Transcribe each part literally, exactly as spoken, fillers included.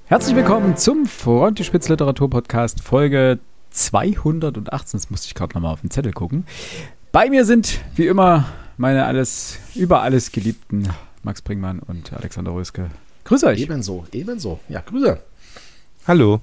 Herzlich willkommen zum Frontispitz Literatur Podcast Folge zweihundertachtzehn. Das musste ich gerade nochmal auf den Zettel gucken. Bei mir sind wie immer meine alles über alles geliebten Max Bringmann und Alexander Röske. Grüß euch. Ebenso, ebenso. Ja, Grüße. Hallo.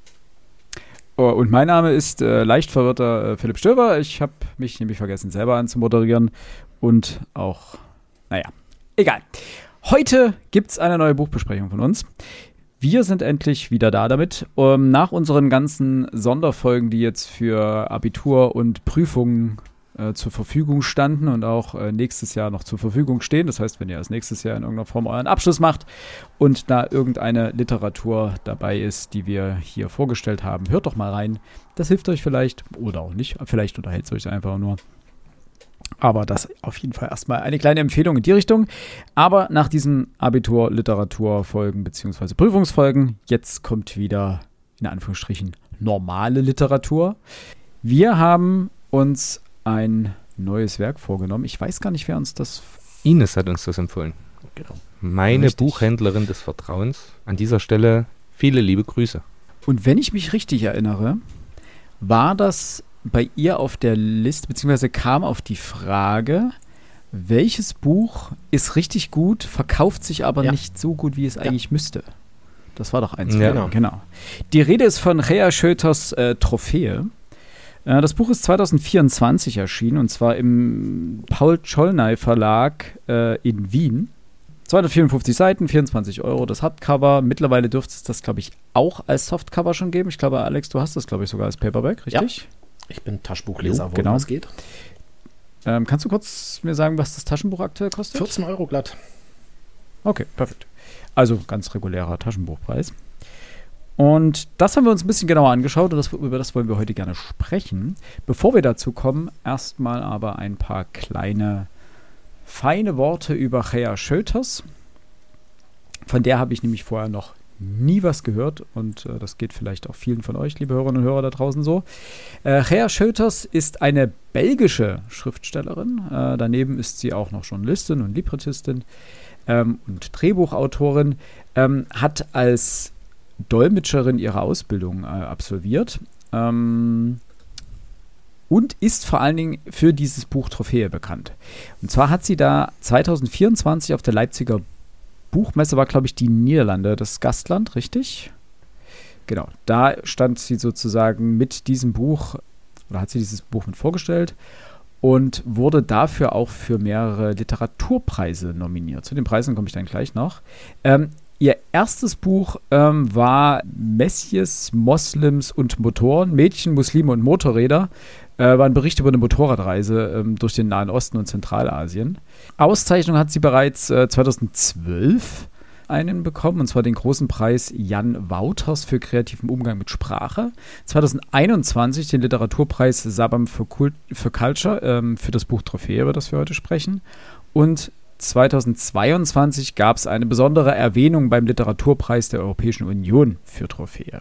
Oh, und mein Name ist äh, leicht verwirrter äh, Philipp Stöber. Ich habe mich nämlich vergessen, selber anzumoderieren. Und auch, naja, egal. Heute gibt es eine neue Buchbesprechung von uns. Wir sind endlich wieder da damit. Um, nach unseren ganzen Sonderfolgen, die jetzt für Abitur und Prüfungen äh, zur Verfügung standen und auch äh, nächstes Jahr noch zur Verfügung stehen. Das heißt, wenn ihr als nächstes Jahr in irgendeiner Form euren Abschluss macht und da irgendeine Literatur dabei ist, die wir hier vorgestellt haben, hört doch mal rein. Das hilft euch vielleicht oder auch nicht. Vielleicht unterhält es euch einfach nur. Aber das auf jeden Fall erstmal eine kleine Empfehlung in die Richtung. Aber nach diesen Abitur-Literaturfolgen bzw. Prüfungsfolgen, jetzt kommt wieder in Anführungsstrichen normale Literatur. Wir haben uns ein neues Werk vorgenommen. Ich weiß gar nicht, wer uns das... Ines hat uns das empfohlen. Genau. Meine Richtig. Buchhändlerin des Vertrauens. An dieser Stelle viele liebe Grüße. Und wenn ich mich richtig erinnere, war das bei ihr auf der Liste, beziehungsweise kam auf die Frage, welches Buch ist richtig gut, verkauft sich aber Ja. nicht so gut, wie es Ja. eigentlich müsste. Das war doch eins. Ja. Genau. genau. Die Rede ist von Rea Schöters äh, Trophäe. Äh, das Buch ist zwanzig vierundzwanzig erschienen, und zwar im Paul-Czolny-Verlag äh, in Wien. zweihundertvierundfünfzig Seiten, vierundzwanzig Euro das Hardcover. Mittlerweile dürfte es das, glaube ich, auch als Softcover schon geben. Ich glaube, Alex, du hast das, glaube ich, sogar als Paperback, richtig? Ja. Ich bin Taschenbuchleser, Jo, wo genau. das geht. Ähm, kannst du kurz mir sagen, was das Taschenbuch aktuell kostet? vierzehn Euro glatt. Okay, perfekt. Also ganz regulärer Taschenbuchpreis. Und das haben wir uns ein bisschen genauer angeschaut und das, über das wollen wir heute gerne sprechen. Bevor wir dazu kommen, erstmal aber ein paar kleine, feine Worte über Rea Schöters. Von der habe ich nämlich vorher noch nie was gehört und äh, das geht vielleicht auch vielen von euch, liebe Hörerinnen und Hörer da draußen so. Äh, Rea Schöters ist eine belgische Schriftstellerin. Äh, daneben ist sie auch noch Journalistin und Librettistin ähm, und Drehbuchautorin. Ähm, hat als Dolmetscherin ihre Ausbildung äh, absolviert ähm, und ist vor allen Dingen für dieses Buch Trophäe bekannt. Und zwar hat sie da zwanzig vierundzwanzig auf der Leipziger Buchmesse, war, glaube ich, die Niederlande, das Gastland, richtig? Genau, da stand sie sozusagen mit diesem Buch, oder hat sie dieses Buch mit vorgestellt und wurde dafür auch für mehrere Literaturpreise nominiert. Zu den Preisen komme ich dann gleich noch. Ähm, ihr erstes Buch ähm, war Messias, Moslems und Motoren, Mädchen, Muslime und Motorräder. Äh, war ein Bericht über eine Motorradreise ähm, durch den Nahen Osten und Zentralasien. Auszeichnung hat sie bereits äh, zweitausendzwölf einen bekommen, und zwar den großen Preis Jan Wouters für kreativen Umgang mit Sprache. zweitausendeinundzwanzig den Literaturpreis Sabam für, Kult, für Culture ähm, für das Buch Trophäe, über das wir heute sprechen. Und zweitausendzweiundzwanzig gab es eine besondere Erwähnung beim Literaturpreis der Europäischen Union für Trophäe.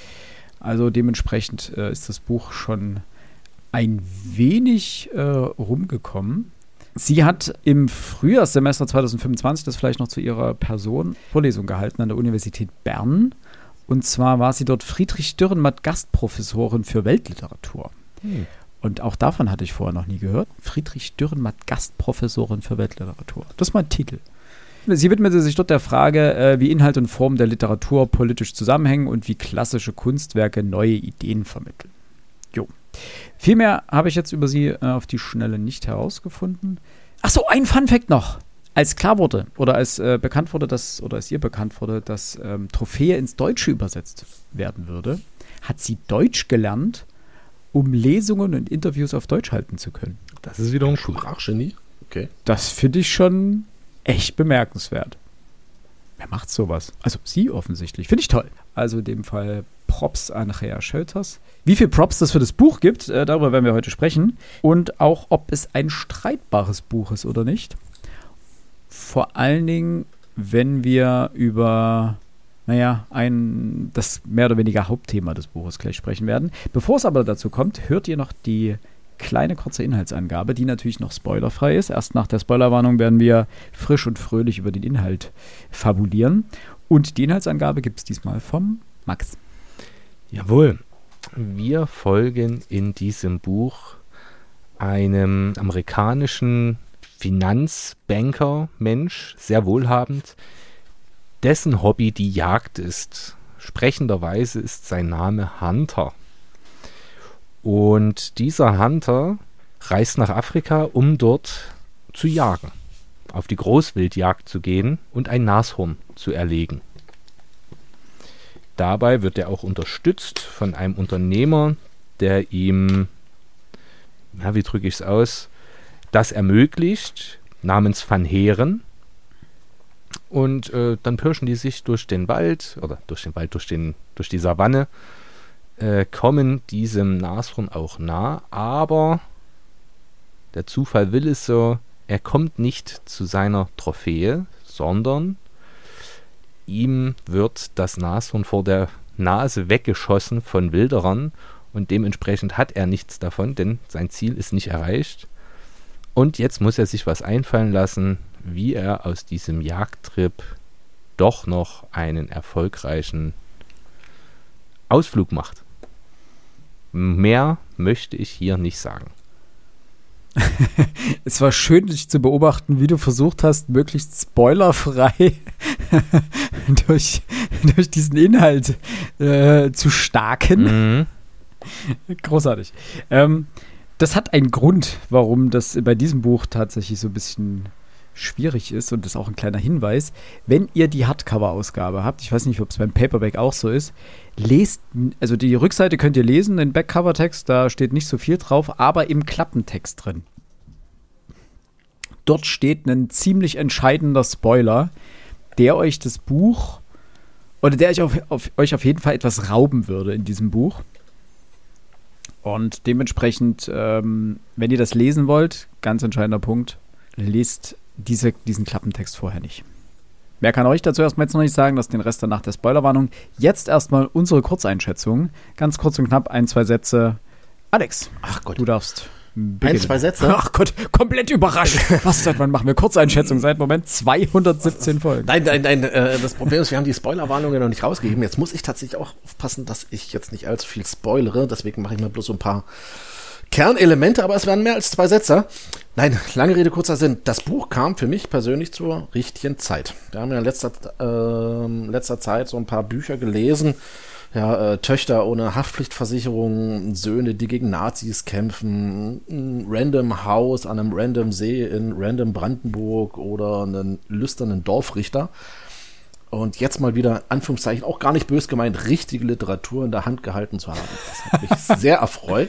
Also dementsprechend äh, ist das Buch schon ein wenig äh, rumgekommen. Sie hat im Frühjahrssemester zweitausendfünfundzwanzig, das vielleicht noch zu ihrer Person, Vorlesung gehalten an der Universität Bern. Und zwar war sie dort Friedrich Dürrenmatt Gastprofessorin für Weltliteratur. Hm. Und auch davon hatte ich vorher noch nie gehört. Friedrich Dürrenmatt Gastprofessorin für Weltliteratur. Das ist mein Titel. Sie widmete sich dort der Frage, äh, wie Inhalt und Form der Literatur politisch zusammenhängen und wie klassische Kunstwerke neue Ideen vermitteln. Jo. Viel mehr habe ich jetzt über sie äh, auf die Schnelle nicht herausgefunden. Ach so, ein Funfact noch. Als klar wurde oder als äh, bekannt wurde, dass, oder als ihr bekannt wurde, dass ähm, Trophäe ins Deutsche übersetzt werden würde, hat sie Deutsch gelernt, um Lesungen und Interviews auf Deutsch halten zu können. Das ist wiederum cool. Sprachgenie. Okay. Das finde ich schon echt bemerkenswert. Wer macht sowas? Also sie offensichtlich. Finde ich toll. Also in dem Fall Props an Rea Schöters. Wie viel Props das für das Buch gibt, äh, darüber werden wir heute sprechen. Und auch, ob es ein streitbares Buch ist oder nicht. Vor allen Dingen, wenn wir über, naja, ein, das mehr oder weniger Hauptthema des Buches gleich sprechen werden. Bevor es aber dazu kommt, hört ihr noch die kleine kurze Inhaltsangabe, die natürlich noch spoilerfrei ist. Erst nach der Spoilerwarnung werden wir frisch und fröhlich über den Inhalt fabulieren. Und die Inhaltsangabe gibt es diesmal vom Max. Jawohl. Wir folgen in diesem Buch einem amerikanischen Finanzbanker, Mensch, sehr wohlhabend, dessen Hobby die Jagd ist. Sprechenderweise ist sein Name Hunter. Und dieser Hunter reist nach Afrika, um dort zu jagen, auf die Großwildjagd zu gehen und ein Nashorn zu erlegen. Dabei wird er auch unterstützt von einem Unternehmer, der ihm, na, wie drücke ich es aus, das ermöglicht, namens Van Heeren. Und äh, dann pirschen die sich durch den Wald, oder durch den Wald, durch, den, durch die Savanne, äh, kommen diesem Nashorn auch nah, aber der Zufall will es so, er kommt nicht zu seiner Trophäe, sondern ihm wird das Nashorn vor der Nase weggeschossen von Wilderern und dementsprechend hat er nichts davon, denn sein Ziel ist nicht erreicht. Und jetzt muss er sich was einfallen lassen, wie er aus diesem Jagdtrip doch noch einen erfolgreichen Ausflug macht. Mehr möchte ich hier nicht sagen. Es war schön, dich zu beobachten, wie du versucht hast, möglichst spoilerfrei durch, durch diesen Inhalt äh, zu staken. Mhm. Großartig. Ähm, das hat einen Grund, warum das bei diesem Buch tatsächlich so ein bisschen schwierig ist, und das ist auch ein kleiner Hinweis. Wenn ihr die Hardcover-Ausgabe habt, ich weiß nicht, ob es beim Paperback auch so ist, lest, also die Rückseite könnt ihr lesen, den Backcover-Text, da steht nicht so viel drauf, aber im Klappentext drin. Dort steht ein ziemlich entscheidender Spoiler, der euch das Buch, oder der euch auf, auf, euch auf jeden Fall etwas rauben würde in diesem Buch. Und dementsprechend, ähm, wenn ihr das lesen wollt, ganz entscheidender Punkt, lest diese, diesen Klappentext vorher nicht. Wer kann euch dazu erstmal jetzt noch nicht sagen, dass den Rest dann nach der Spoilerwarnung. Jetzt erstmal unsere Kurzeinschätzung. Ganz kurz und knapp, ein, zwei Sätze. Alex, Ach Gott. du darfst Ein, beginnen. zwei Sätze? Ach Gott, komplett überrascht. Was, seit wann machen wir Kurzeinschätzung? Seit Moment zweihundertsiebzehn Folgen. Nein, nein, nein, äh, das Problem ist, wir haben die Spoilerwarnungen noch nicht rausgegeben. Jetzt muss ich tatsächlich auch aufpassen, dass ich jetzt nicht allzu viel spoilere. Deswegen mache ich mir bloß so ein paar Kernelemente, aber es werden mehr als zwei Sätze. Nein, lange Rede, kurzer Sinn. Das Buch kam für mich persönlich zur richtigen Zeit. Wir haben ja in letzter, äh, letzter Zeit so ein paar Bücher gelesen. Ja, äh, Töchter ohne Haftpflichtversicherung, Söhne, die gegen Nazis kämpfen, ein random Haus an einem random See in random Brandenburg oder einen lüsternen Dorfrichter. Und jetzt mal wieder, Anführungszeichen, auch gar nicht bös gemeint, richtige Literatur in der Hand gehalten zu haben. Das hat mich sehr erfreut.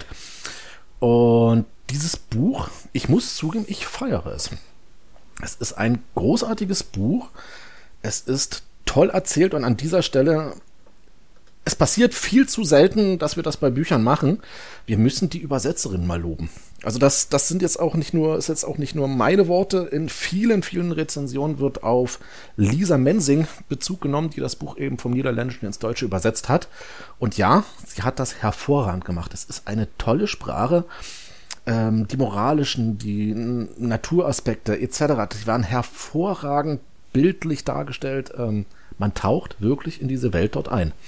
Und dieses Buch, ich muss zugeben, ich feiere es. Es ist ein großartiges Buch. Es ist toll erzählt und an dieser Stelle, es passiert viel zu selten, dass wir das bei Büchern machen. Wir müssen die Übersetzerin mal loben. Also das, das sind jetzt auch nicht nur, ist jetzt auch nicht nur meine Worte. In vielen, vielen Rezensionen wird auf Lisa Mensing Bezug genommen, die das Buch eben vom Niederländischen ins Deutsche übersetzt hat. Und ja, sie hat das hervorragend gemacht. Es ist eine tolle Sprache. Ähm, die moralischen, die Naturaspekte et cetera, die waren hervorragend bildlich dargestellt. Ähm, man taucht wirklich in diese Welt dort ein.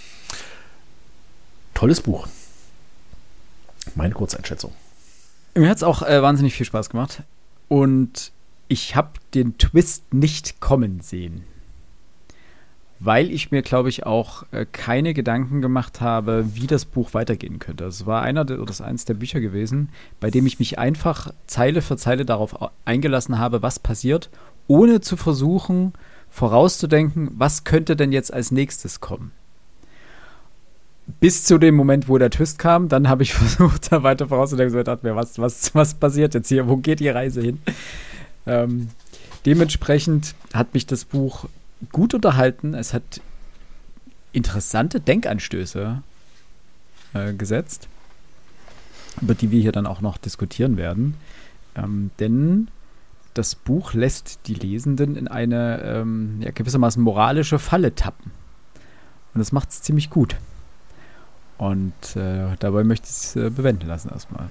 Tolles Buch. Meine Kurzeinschätzung. Mir hat es auch äh, wahnsinnig viel Spaß gemacht. Und ich habe den Twist nicht kommen sehen. Weil ich mir, glaube ich, auch äh, keine Gedanken gemacht habe, wie das Buch weitergehen könnte. Es war einer der, oder das eins der Bücher gewesen, bei dem ich mich einfach Zeile für Zeile darauf eingelassen habe, was passiert, ohne zu versuchen, vorauszudenken, was könnte denn jetzt als nächstes kommen. Bis zu dem Moment, wo der Twist kam, dann habe ich versucht, da weiter vorauszudenken, so dachte mir, was, was, was passiert jetzt hier, wo geht die Reise hin? Ähm, dementsprechend hat mich das Buch gut unterhalten. Es hat interessante Denkanstöße äh, gesetzt, über die wir hier dann auch noch diskutieren werden. Ähm, denn das Buch lässt die Lesenden in eine ähm, ja, gewissermaßen moralische Falle tappen. Und das macht es ziemlich gut. Und äh, dabei möchte ich es äh, bewenden lassen erstmal.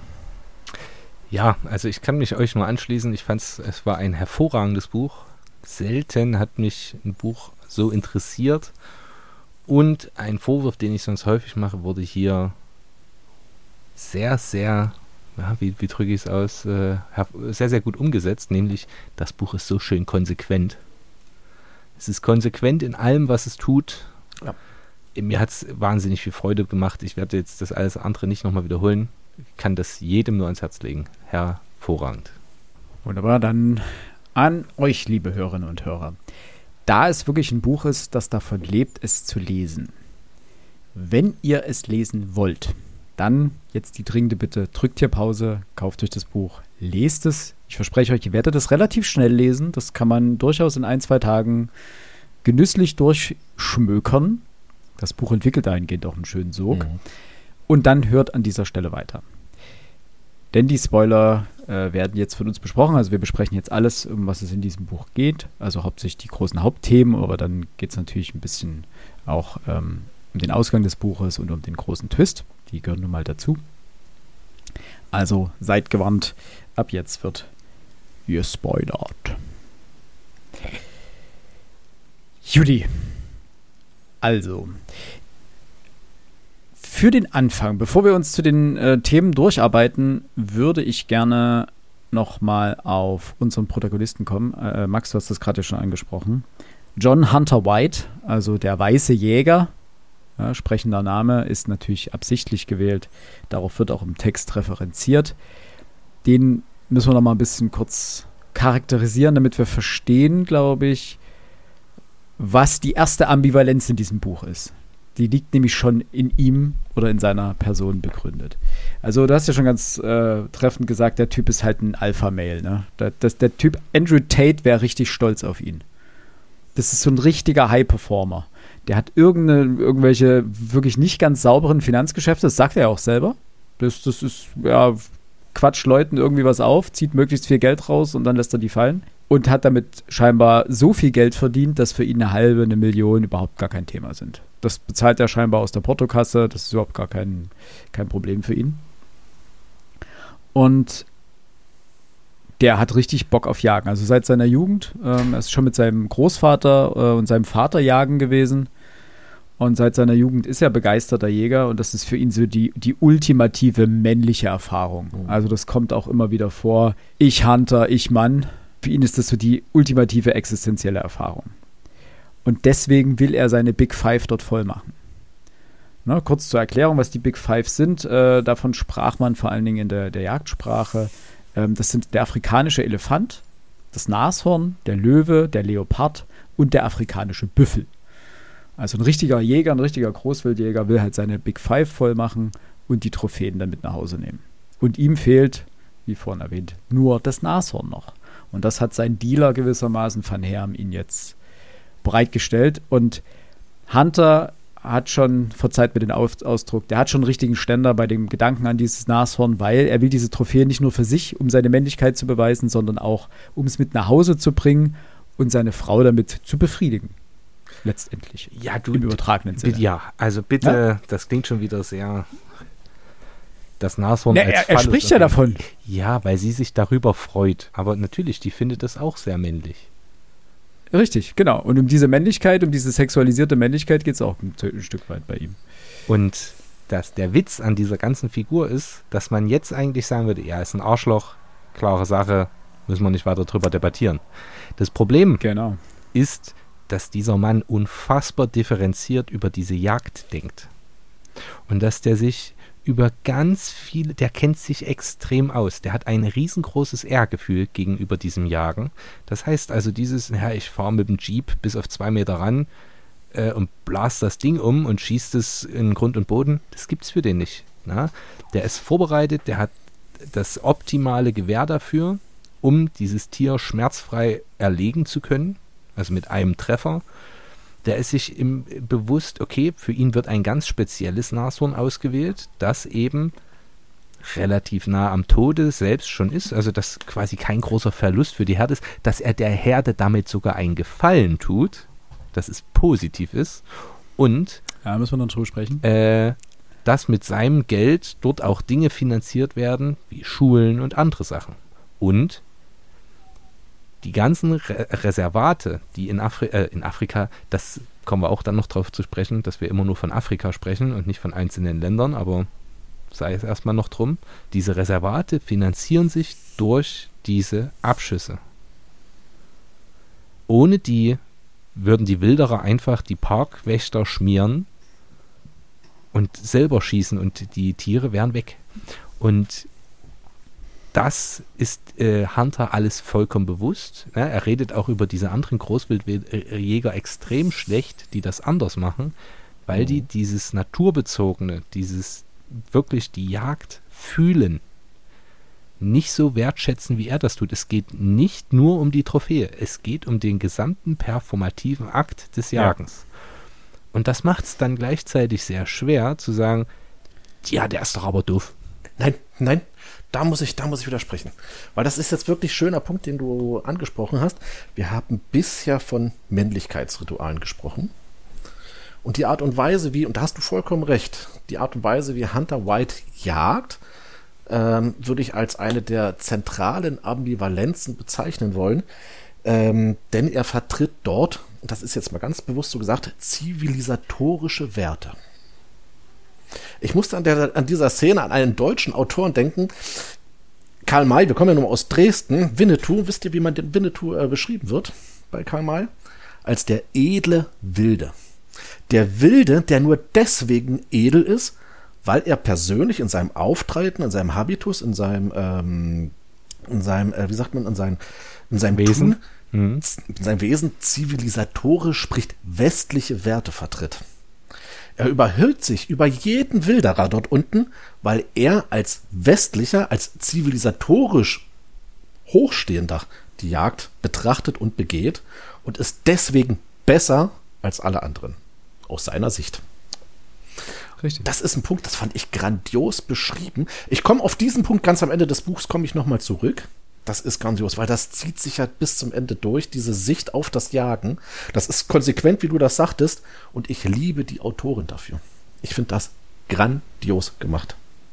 Ja, also ich kann mich euch nur anschließen. Ich fand es, es war ein hervorragendes Buch. Selten hat mich ein Buch so interessiert. Und ein Vorwurf, den ich sonst häufig mache, wurde hier sehr, sehr, ja, wie, wie drücke ich es aus, äh, sehr, sehr gut umgesetzt, nämlich das Buch ist so schön konsequent. Es ist konsequent in allem, was es tut. Ja. Mir hat es wahnsinnig viel Freude gemacht. Ich werde jetzt das alles andere nicht nochmal wiederholen. Ich kann das jedem nur ans Herz legen. Hervorragend. Wunderbar, dann an euch, liebe Hörerinnen und Hörer. Da es wirklich ein Buch ist, das davon lebt, es zu lesen. Wenn ihr es lesen wollt, dann jetzt die dringende Bitte, drückt hier Pause, kauft euch das Buch, lest es. Ich verspreche euch, ihr werdet es relativ schnell lesen. Das kann man durchaus in ein, zwei Tagen genüsslich durchschmökern. Das Buch entwickelt dahingehend auch einen schönen Sog. Mhm. Und dann hört an dieser Stelle weiter. Denn die Spoiler äh, werden jetzt von uns besprochen. Also wir besprechen jetzt alles, um was es in diesem Buch geht. Also hauptsächlich die großen Hauptthemen, aber dann geht es natürlich ein bisschen auch ähm, um den Ausgang des Buches und um den großen Twist. Die gehören nun mal dazu. Also seid gewarnt, ab jetzt wird gespoilert. Judy. Also, für den Anfang, bevor wir uns zu den äh, Themen durcharbeiten, würde ich gerne nochmal auf unseren Protagonisten kommen. Äh, Max, du hast das gerade ja schon angesprochen. John Hunter White, also der weiße Jäger, ja, sprechender Name, ist natürlich absichtlich gewählt. Darauf wird auch im Text referenziert. Den müssen wir noch mal ein bisschen kurz charakterisieren, damit wir verstehen, glaube ich, was die erste Ambivalenz in diesem Buch ist. Die liegt nämlich schon in ihm oder in seiner Person begründet. Also du hast ja schon ganz äh, treffend gesagt, der Typ ist halt ein Alpha-Male. Ne? Der, das, der Typ Andrew Tate wäre richtig stolz auf ihn. Das ist so ein richtiger High-Performer. Der hat irgendeine, irgendwelche wirklich nicht ganz sauberen Finanzgeschäfte, das sagt er auch selber. Das, das ist, ja, quatscht Leuten irgendwie was auf, zieht möglichst viel Geld raus und dann lässt er die fallen. Und hat damit scheinbar so viel Geld verdient, dass für ihn eine halbe, eine Million überhaupt gar kein Thema sind. Das bezahlt er scheinbar aus der Portokasse, das ist überhaupt gar kein, kein Problem für ihn. Und der hat richtig Bock auf Jagen. Also seit seiner Jugend, ähm, er ist schon mit seinem Großvater äh, und seinem Vater jagen gewesen. Und seit seiner Jugend ist er begeisterter Jäger und das ist für ihn so die, die ultimative männliche Erfahrung. Mhm. Also das kommt auch immer wieder vor. Ich Hunter, ich Mann. Für ihn ist das so die ultimative existenzielle Erfahrung. Und deswegen will er seine Big Five dort voll machen. Ne, kurz zur Erklärung, was die Big Five sind. Äh, davon sprach man vor allen Dingen in der, der Jagdsprache. Ähm, das sind der afrikanische Elefant, das Nashorn, der Löwe, der Leopard und der afrikanische Büffel. Also ein richtiger Jäger, ein richtiger Großwildjäger will halt seine Big Five voll machen und die Trophäen dann mit nach Hause nehmen. Und ihm fehlt, wie vorhin erwähnt, nur das Nashorn noch. Und das hat sein Dealer gewissermaßen Van Herm ihn jetzt bereitgestellt. Und Hunter hat schon, verzeiht mir den Ausdruck, der hat schon einen richtigen Ständer bei dem Gedanken an dieses Nashorn, weil er will diese Trophäe nicht nur für sich, um seine Männlichkeit zu beweisen, sondern auch, um es mit nach Hause zu bringen und seine Frau damit zu befriedigen. Letztendlich. Ja, du, im übertragenen Sinne. Ja, also bitte, ja? Das klingt schon wieder sehr... Das Nashorn Na, als er, er spricht ja davon. Ja, weil sie sich darüber freut. Aber natürlich, die findet das auch sehr männlich. Richtig, genau. Und um diese Männlichkeit, um diese sexualisierte Männlichkeit geht es auch ein, ein Stück weit bei ihm. Und dass der Witz an dieser ganzen Figur ist, dass man jetzt eigentlich sagen würde, ja, ist ein Arschloch, klare Sache, müssen wir nicht weiter drüber debattieren. Das Problem genau. ist, dass dieser Mann unfassbar differenziert über diese Jagd denkt. Und dass der sich über ganz viele, der kennt sich extrem aus. Der hat ein riesengroßes Ehrgefühl gegenüber diesem Jagen. Das heißt also dieses, ja, ich fahre mit dem Jeep bis auf zwei Meter ran äh, und blast das Ding um und schießt es in Grund und Boden, das gibt's für den nicht. Na? Der ist vorbereitet, der hat das optimale Gewehr dafür, um dieses Tier schmerzfrei erlegen zu können, also mit einem Treffer. Der ist sich im, bewusst, okay, für ihn wird ein ganz spezielles Nashorn ausgewählt, das eben relativ nah am Tode selbst schon ist, also das quasi kein großer Verlust für die Herde ist, dass er der Herde damit sogar einen Gefallen tut, dass es positiv ist und ja, müssen wir noch drüber sprechen. Äh, dass mit seinem Geld dort auch Dinge finanziert werden, wie Schulen und andere Sachen. Und die ganzen Re- Reservate, die in, Afri- äh, in Afrika, das kommen wir auch dann noch drauf zu sprechen, dass wir immer nur von Afrika sprechen und nicht von einzelnen Ländern, aber sei es erstmal noch drum. Diese Reservate finanzieren sich durch diese Abschüsse. Ohne die würden die Wilderer einfach die Parkwächter schmieren und selber schießen und die Tiere wären weg. Und das ist äh, Hunter alles vollkommen bewusst. Ja, er redet auch über diese anderen Großwildjäger extrem schlecht, die das anders machen, weil die dieses Naturbezogene, dieses wirklich die Jagd fühlen, nicht so wertschätzen, wie er das tut. Es geht nicht nur um die Trophäe, es geht um den gesamten performativen Akt des Jagens. Ja. Und das macht es dann gleichzeitig sehr schwer zu sagen, ja, der ist doch aber doof. Nein, nein, da muss ich, da muss ich widersprechen. Weil das ist jetzt wirklich ein schöner Punkt, den du angesprochen hast. Wir haben bisher von Männlichkeitsritualen gesprochen. Und die Art und Weise, wie, und da hast du vollkommen recht, die Art und Weise, wie Hunter White jagt, ähm, würde ich als eine der zentralen Ambivalenzen bezeichnen wollen. Ähm, denn er vertritt dort, und das ist jetzt mal ganz bewusst so gesagt, zivilisatorische Werte. Ich musste an, der, an dieser Szene an einen deutschen Autoren denken, Karl May, wir kommen ja nun mal aus Dresden, Winnetou, wisst ihr, wie man den Winnetou äh, beschrieben wird bei Karl May? Als der edle Wilde. Der Wilde, der nur deswegen edel ist, weil er persönlich in seinem Auftreten, in seinem Habitus, in seinem, ähm, in seinem, äh, wie sagt man, in seinem, in seinem Wesen, Tun, mhm. in seinem Wesen zivilisatorisch, sprich westliche Werte vertritt. Er überhöht sich über jeden Wilderer dort unten, weil er als westlicher, als zivilisatorisch hochstehender die Jagd betrachtet und begeht und ist deswegen besser als alle anderen, aus seiner Sicht. Richtig. Das ist ein Punkt, das fand ich grandios beschrieben. Ich komme auf diesen Punkt ganz am Ende des Buchs, komme ich nochmal zurück. Das ist grandios, weil das zieht sich ja bis zum Ende durch, diese Sicht auf das Jagen. Das ist konsequent, wie du das sagtest, und ich liebe die Autorin dafür. Ich finde das grandios gemacht.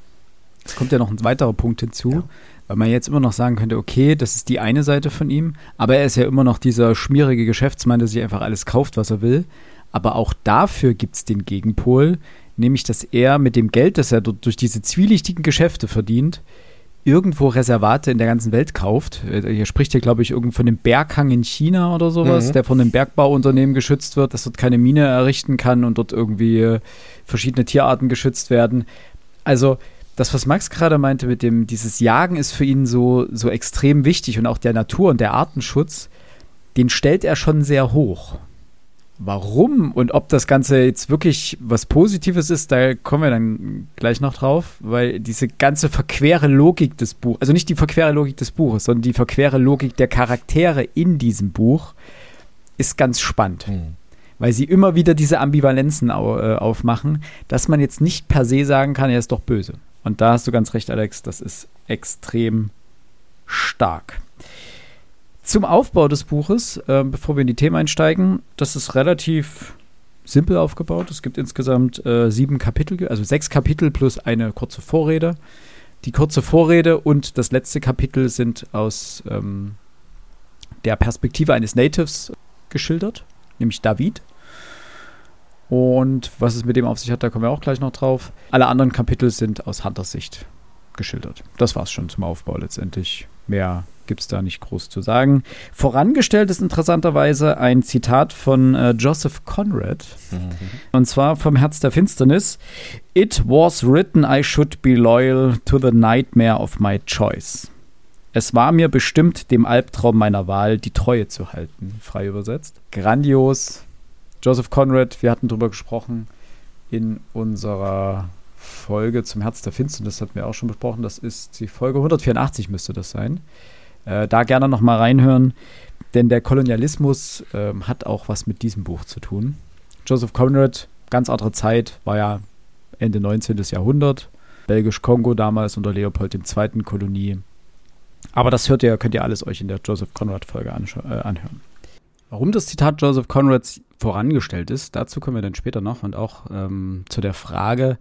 Es kommt ja noch ein weiterer Punkt hinzu, ja. Weil man jetzt immer noch sagen könnte, okay, das ist die eine Seite von ihm, aber er ist ja immer noch dieser schmierige Geschäftsmann, der sich einfach alles kauft, was er will. Aber auch dafür gibt es den Gegenpol, nämlich, dass er mit dem Geld, das er dort durch diese zwielichtigen Geschäfte verdient, irgendwo Reservate in der ganzen Welt kauft. Hier spricht ja, glaube ich, irgend von dem Berghang in China oder sowas, mhm. der von einem Bergbauunternehmen geschützt wird, dass dort keine Mine errichten kann und dort irgendwie verschiedene Tierarten geschützt werden. Also das, was Max gerade meinte mit dem, dieses Jagen ist für ihn so, so extrem wichtig und auch der Natur- und der Artenschutz, den stellt er schon sehr hoch. Warum und ob das Ganze jetzt wirklich was Positives ist, da kommen wir dann gleich noch drauf, weil diese ganze verquere Logik des Buches, also nicht die verquere Logik des Buches, sondern die verquere Logik der Charaktere in diesem Buch ist ganz spannend, mhm. weil sie immer wieder diese Ambivalenzen au- äh, aufmachen, dass man jetzt nicht per se sagen kann, er ist doch böse. Und da hast du ganz recht, Alex, das ist extrem stark. Zum Aufbau des Buches, äh, bevor wir in die Themen einsteigen, das ist relativ simpel aufgebaut. Es gibt insgesamt äh, sieben Kapitel, also sechs Kapitel plus eine kurze Vorrede. Die kurze Vorrede und das letzte Kapitel sind aus ähm, der Perspektive eines Natives geschildert, nämlich David. Und was es mit dem auf sich hat, da kommen wir auch gleich noch drauf. Alle anderen Kapitel sind aus Hunters Sicht geschildert. Das war's schon zum Aufbau letztendlich. Mehr gibt es da nicht groß zu sagen. Vorangestellt ist interessanterweise ein Zitat von äh, Joseph Conrad. Mhm. Und zwar vom Herz der Finsternis. It was written I should be loyal to the nightmare of my choice. Es war mir bestimmt, dem Albtraum meiner Wahl die Treue zu halten. Frei übersetzt. Grandios. Joseph Conrad, wir hatten drüber gesprochen in unserer Folge zum Herz der Finsternis, das hatten wir auch schon besprochen. Das ist die Folge hundertvierundachtzig müsste das sein. Äh, da gerne noch mal reinhören, denn der Kolonialismus äh, hat auch was mit diesem Buch zu tun. Joseph Conrad, ganz andere Zeit, war ja Ende neunzehnten. Jahrhundert, Belgisch-Kongo damals unter Leopold der Zweite. Kolonie. Aber das hört ihr, könnt ihr alles euch in der Joseph Conrad-Folge anscha- äh, anhören. Warum das Zitat Joseph Conrads vorangestellt ist, dazu kommen wir dann später noch und auch ähm, zu der Frage,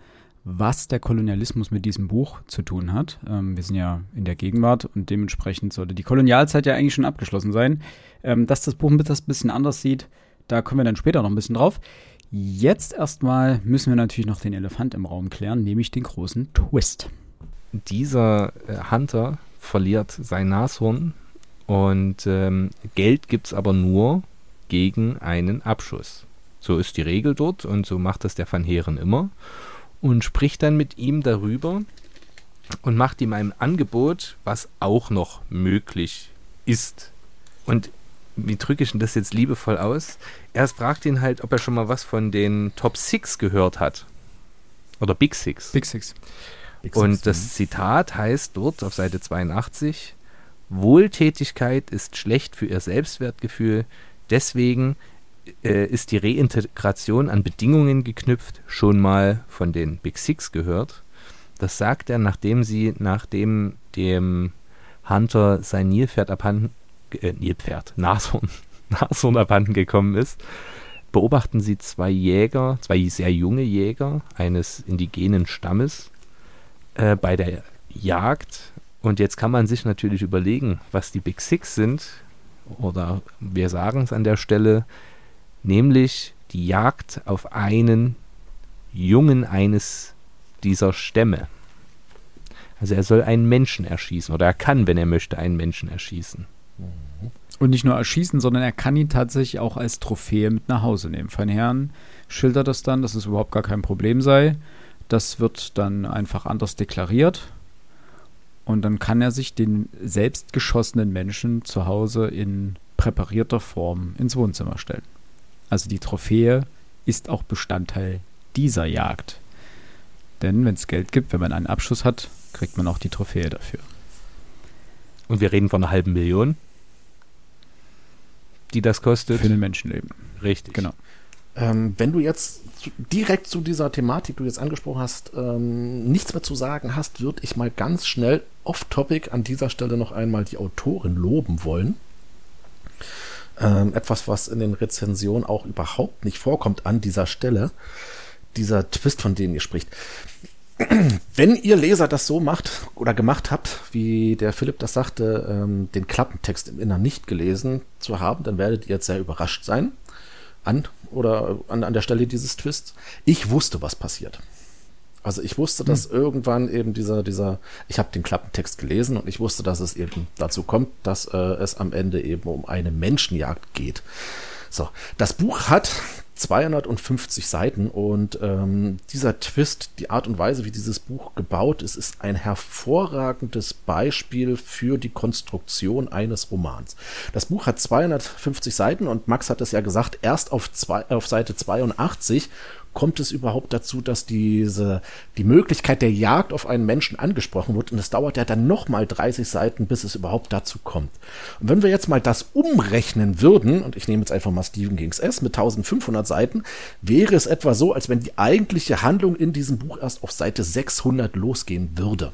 was der Kolonialismus mit diesem Buch zu tun hat. Ähm, wir sind ja in der Gegenwart und dementsprechend sollte die Kolonialzeit ja eigentlich schon abgeschlossen sein. Ähm, dass das Buch ein bisschen anders sieht, da kommen wir dann später noch ein bisschen drauf. Jetzt erstmal müssen wir natürlich noch den Elefant im Raum klären, nämlich den großen Twist. Dieser äh, Hunter verliert sein Nashorn und ähm, Geld gibt es aber nur gegen einen Abschuss. So ist die Regel dort und so macht das der Van Heeren immer. Und spricht dann mit ihm darüber und macht ihm ein Angebot, was auch noch möglich ist. Und wie drücke ich denn das jetzt liebevoll aus? Er fragt ihn halt, ob er schon mal was von den Top Six gehört hat. Oder Big Six. Big Six. Big Und Six, das ja. Zitat heißt dort auf Seite zweiundachtzig, Wohltätigkeit ist schlecht für ihr Selbstwertgefühl, deswegen äh, ist die Reintegration an Bedingungen geknüpft, schon mal von den Big Six gehört. Das sagt er, nachdem sie, nachdem dem Hunter sein Nilpferd abhanden, äh, Nilpferd, Nashorn, Nashorn abhanden gekommen ist, beobachten sie zwei Jäger, zwei sehr junge Jäger eines indigenen Stammes äh, bei der Jagd. Und jetzt kann man sich natürlich überlegen, was die Big Six sind, oder wir sagen es an der Stelle, nämlich die Jagd auf einen Jungen eines dieser Stämme. Also er soll einen Menschen erschießen, oder er kann, wenn er möchte, einen Menschen erschießen. Und nicht nur erschießen, sondern er kann ihn tatsächlich auch als Trophäe mit nach Hause nehmen. Van Heeren schildert das dann, dass es überhaupt gar kein Problem sei. Das wird dann einfach anders deklariert. Und dann kann er sich den selbst geschossenen Menschen zu Hause in präparierter Form ins Wohnzimmer stellen. Also die Trophäe ist auch Bestandteil dieser Jagd. Denn wenn es Geld gibt, wenn man einen Abschuss hat, kriegt man auch die Trophäe dafür. Und wir reden von einer halben Million, die das kostet. Für ein Menschenleben. Richtig. Genau. Ähm, wenn du jetzt zu, direkt zu dieser Thematik, die du jetzt angesprochen hast, ähm, nichts mehr zu sagen hast, würde ich mal ganz schnell off-topic an dieser Stelle noch einmal die Autorin loben wollen. Ähm, etwas, was in den Rezensionen auch überhaupt nicht vorkommt an dieser Stelle. Dieser Twist, von dem ihr spricht. Wenn ihr Leser das so macht oder gemacht habt, wie der Philipp das sagte, ähm, den Klappentext im Innern nicht gelesen zu haben, dann werdet ihr jetzt sehr überrascht sein an oder an, an der Stelle dieses Twists. Ich wusste, was passiert. Also ich wusste, dass hm. irgendwann eben dieser, dieser, ich habe den Klappentext gelesen und ich wusste, dass es eben dazu kommt, dass äh, es am Ende eben um eine Menschenjagd geht. So, das Buch hat zweihundertfünfzig Seiten und ähm, dieser Twist, die Art und Weise, wie dieses Buch gebaut ist, ist ein hervorragendes Beispiel für die Konstruktion eines Romans. Das Buch hat zweihundertfünfzig Seiten und Max hat es ja gesagt, erst auf, zwei, auf Seite zweiundachtzig kommt es überhaupt dazu, dass diese die Möglichkeit der Jagd auf einen Menschen angesprochen wird und es dauert ja dann nochmal dreißig Seiten, bis es überhaupt dazu kommt. Und wenn wir jetzt mal das umrechnen würden, und ich nehme jetzt einfach mal Stephen Kings S mit eintausendfünfhundert Seiten, wäre es etwa so, als wenn die eigentliche Handlung in diesem Buch erst auf Seite sechshundert losgehen würde.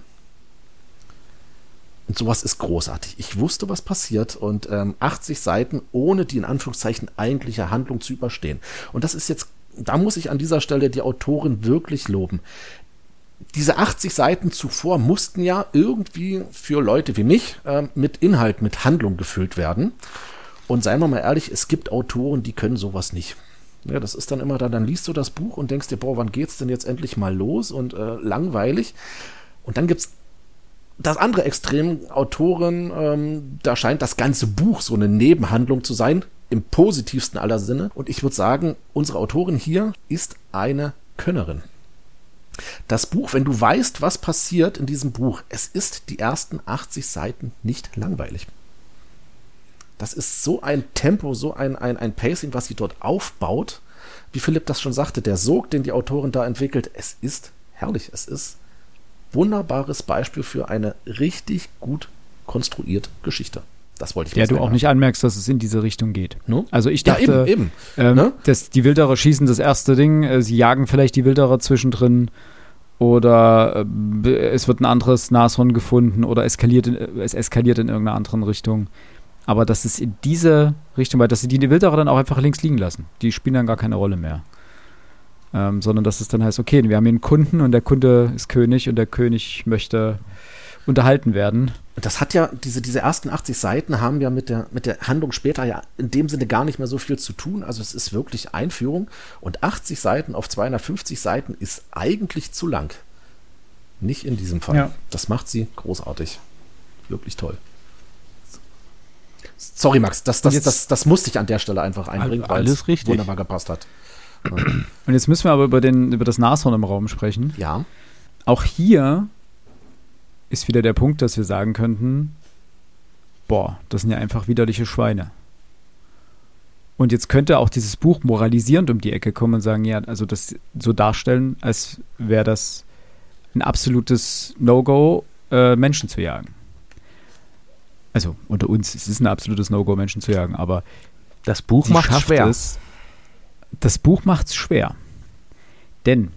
Und sowas ist großartig. Ich wusste, was passiert und ähm, achtzig Seiten ohne die in Anführungszeichen eigentliche Handlung zu überstehen. Und das ist jetzt Da muss ich an dieser Stelle die Autorin wirklich loben. Diese achtzig Seiten zuvor mussten ja irgendwie für Leute wie mich äh, mit Inhalt, mit Handlung gefüllt werden. Und seien wir mal ehrlich, es gibt Autoren, die können sowas nicht. Ja, das ist dann immer da, dann liest du das Buch und denkst dir, boah, wann geht's denn jetzt endlich mal los und äh, langweilig. Und dann gibt's das andere Extrem, Autoren, ähm, da scheint das ganze Buch so eine Nebenhandlung zu sein, im positivsten aller Sinne. Und ich würde sagen, unsere Autorin hier ist eine Könnerin. Das Buch, wenn du weißt, was passiert in diesem Buch, es ist die ersten achtzig Seiten nicht langweilig. Das ist so ein Tempo, so ein, ein, ein Pacing, was sie dort aufbaut. Wie Philipp das schon sagte, der Sog, den die Autorin da entwickelt, es ist herrlich. Es ist wunderbares Beispiel für eine richtig gut konstruierte Geschichte. Das wollte ich Der du auch machen. nicht anmerkst, dass es in diese Richtung geht. No? Also ich Ja, dachte, eben, eben. ähm, Ne? dass die Wilderer schießen das erste Ding, äh, sie jagen vielleicht die Wilderer zwischendrin oder äh, es wird ein anderes Nashorn gefunden oder eskaliert in, äh, es eskaliert in irgendeiner anderen Richtung. Aber dass es in diese Richtung, weil dass sie die Wilderer dann auch einfach links liegen lassen. Die spielen dann gar keine Rolle mehr. Ähm, sondern dass es dann heißt, okay, wir haben hier einen Kunden und der Kunde ist König und der König möchte unterhalten werden. Das hat ja, diese, diese ersten achtzig Seiten haben ja mit der, mit der Handlung später ja in dem Sinne gar nicht mehr so viel zu tun. Also es ist wirklich Einführung und achtzig Seiten auf zweihundertfünfzig Seiten ist eigentlich zu lang. Nicht in diesem Fall. Ja. Das macht sie großartig. Wirklich toll. Sorry, Max, das, das, jetzt, das, das musste ich an der Stelle einfach einbringen, weil alles es richtig. wunderbar gepasst hat. Ja. Und jetzt müssen wir aber über, den, über das Nashorn im Raum sprechen. Ja. Auch hier ist wieder der Punkt, dass wir sagen könnten, boah, das sind ja einfach widerliche Schweine. Und jetzt könnte auch dieses Buch moralisierend um die Ecke kommen und sagen, ja, also das so darstellen, als wäre das ein absolutes No-Go, äh, Menschen zu jagen. Also unter uns, es ist ein absolutes No-Go, Menschen zu jagen, aber das Buch sie macht schafft schwer. Es, das Buch macht es schwer. Denn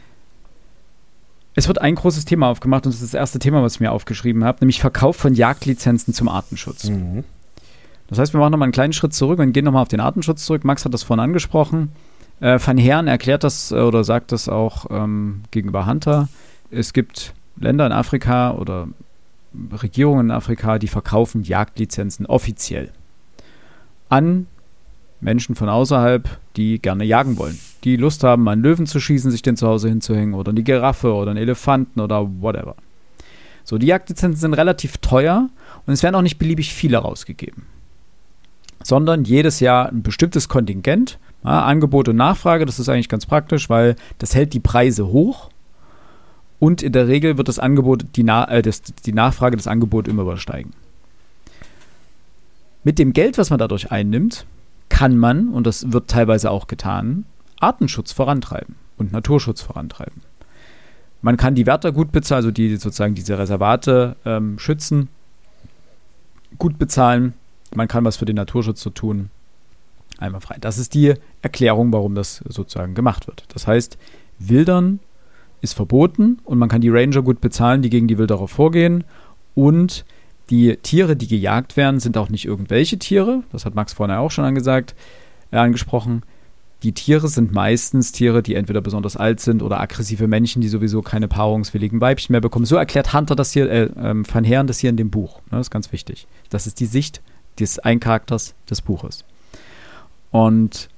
es wird ein großes Thema aufgemacht und das ist das erste Thema, was ich mir aufgeschrieben habe, nämlich Verkauf von Jagdlizenzen zum Artenschutz. Mhm. Das heißt, wir machen nochmal einen kleinen Schritt zurück und gehen nochmal auf den Artenschutz zurück. Max hat das vorhin angesprochen. Äh, Van Heeren erklärt das äh, oder sagt das auch ähm, gegenüber Hunter. Es gibt Länder in Afrika oder Regierungen in Afrika, die verkaufen Jagdlizenzen offiziell an Menschen von außerhalb, die gerne jagen wollen. Die Lust haben, mal einen Löwen zu schießen, sich den zu Hause hinzuhängen oder eine Giraffe oder einen Elefanten oder whatever. So, die Jagdlizenzen sind relativ teuer und es werden auch nicht beliebig viele rausgegeben. Sondern jedes Jahr ein bestimmtes Kontingent, ja, Angebot und Nachfrage, das ist eigentlich ganz praktisch, weil das hält die Preise hoch und in der Regel wird das Angebot, die, Na- äh, das, die Nachfrage das Angebot immer übersteigen. Mit dem Geld, was man dadurch einnimmt, kann man, und das wird teilweise auch getan, Artenschutz vorantreiben und Naturschutz vorantreiben. Man kann die Wärter gut bezahlen, also die sozusagen diese Reservate ähm, schützen, gut bezahlen. Man kann was für den Naturschutz so tun. Einmal frei. Das ist die Erklärung, warum das sozusagen gemacht wird. Das heißt, Wildern ist verboten und man kann die Ranger gut bezahlen, die gegen die Wilderer vorgehen. Und die Tiere, die gejagt werden, sind auch nicht irgendwelche Tiere. Das hat Max vorhin auch schon angesagt, äh, angesprochen. Die Tiere sind meistens Tiere, die entweder besonders alt sind oder aggressive Männchen, die sowieso keine paarungswilligen Weibchen mehr bekommen. So erklärt Hunter das hier, äh, ähm, Van Heeren das hier in dem Buch. Ne, das ist ganz wichtig. Das ist die Sicht des Ein-Charakters des Buches. Und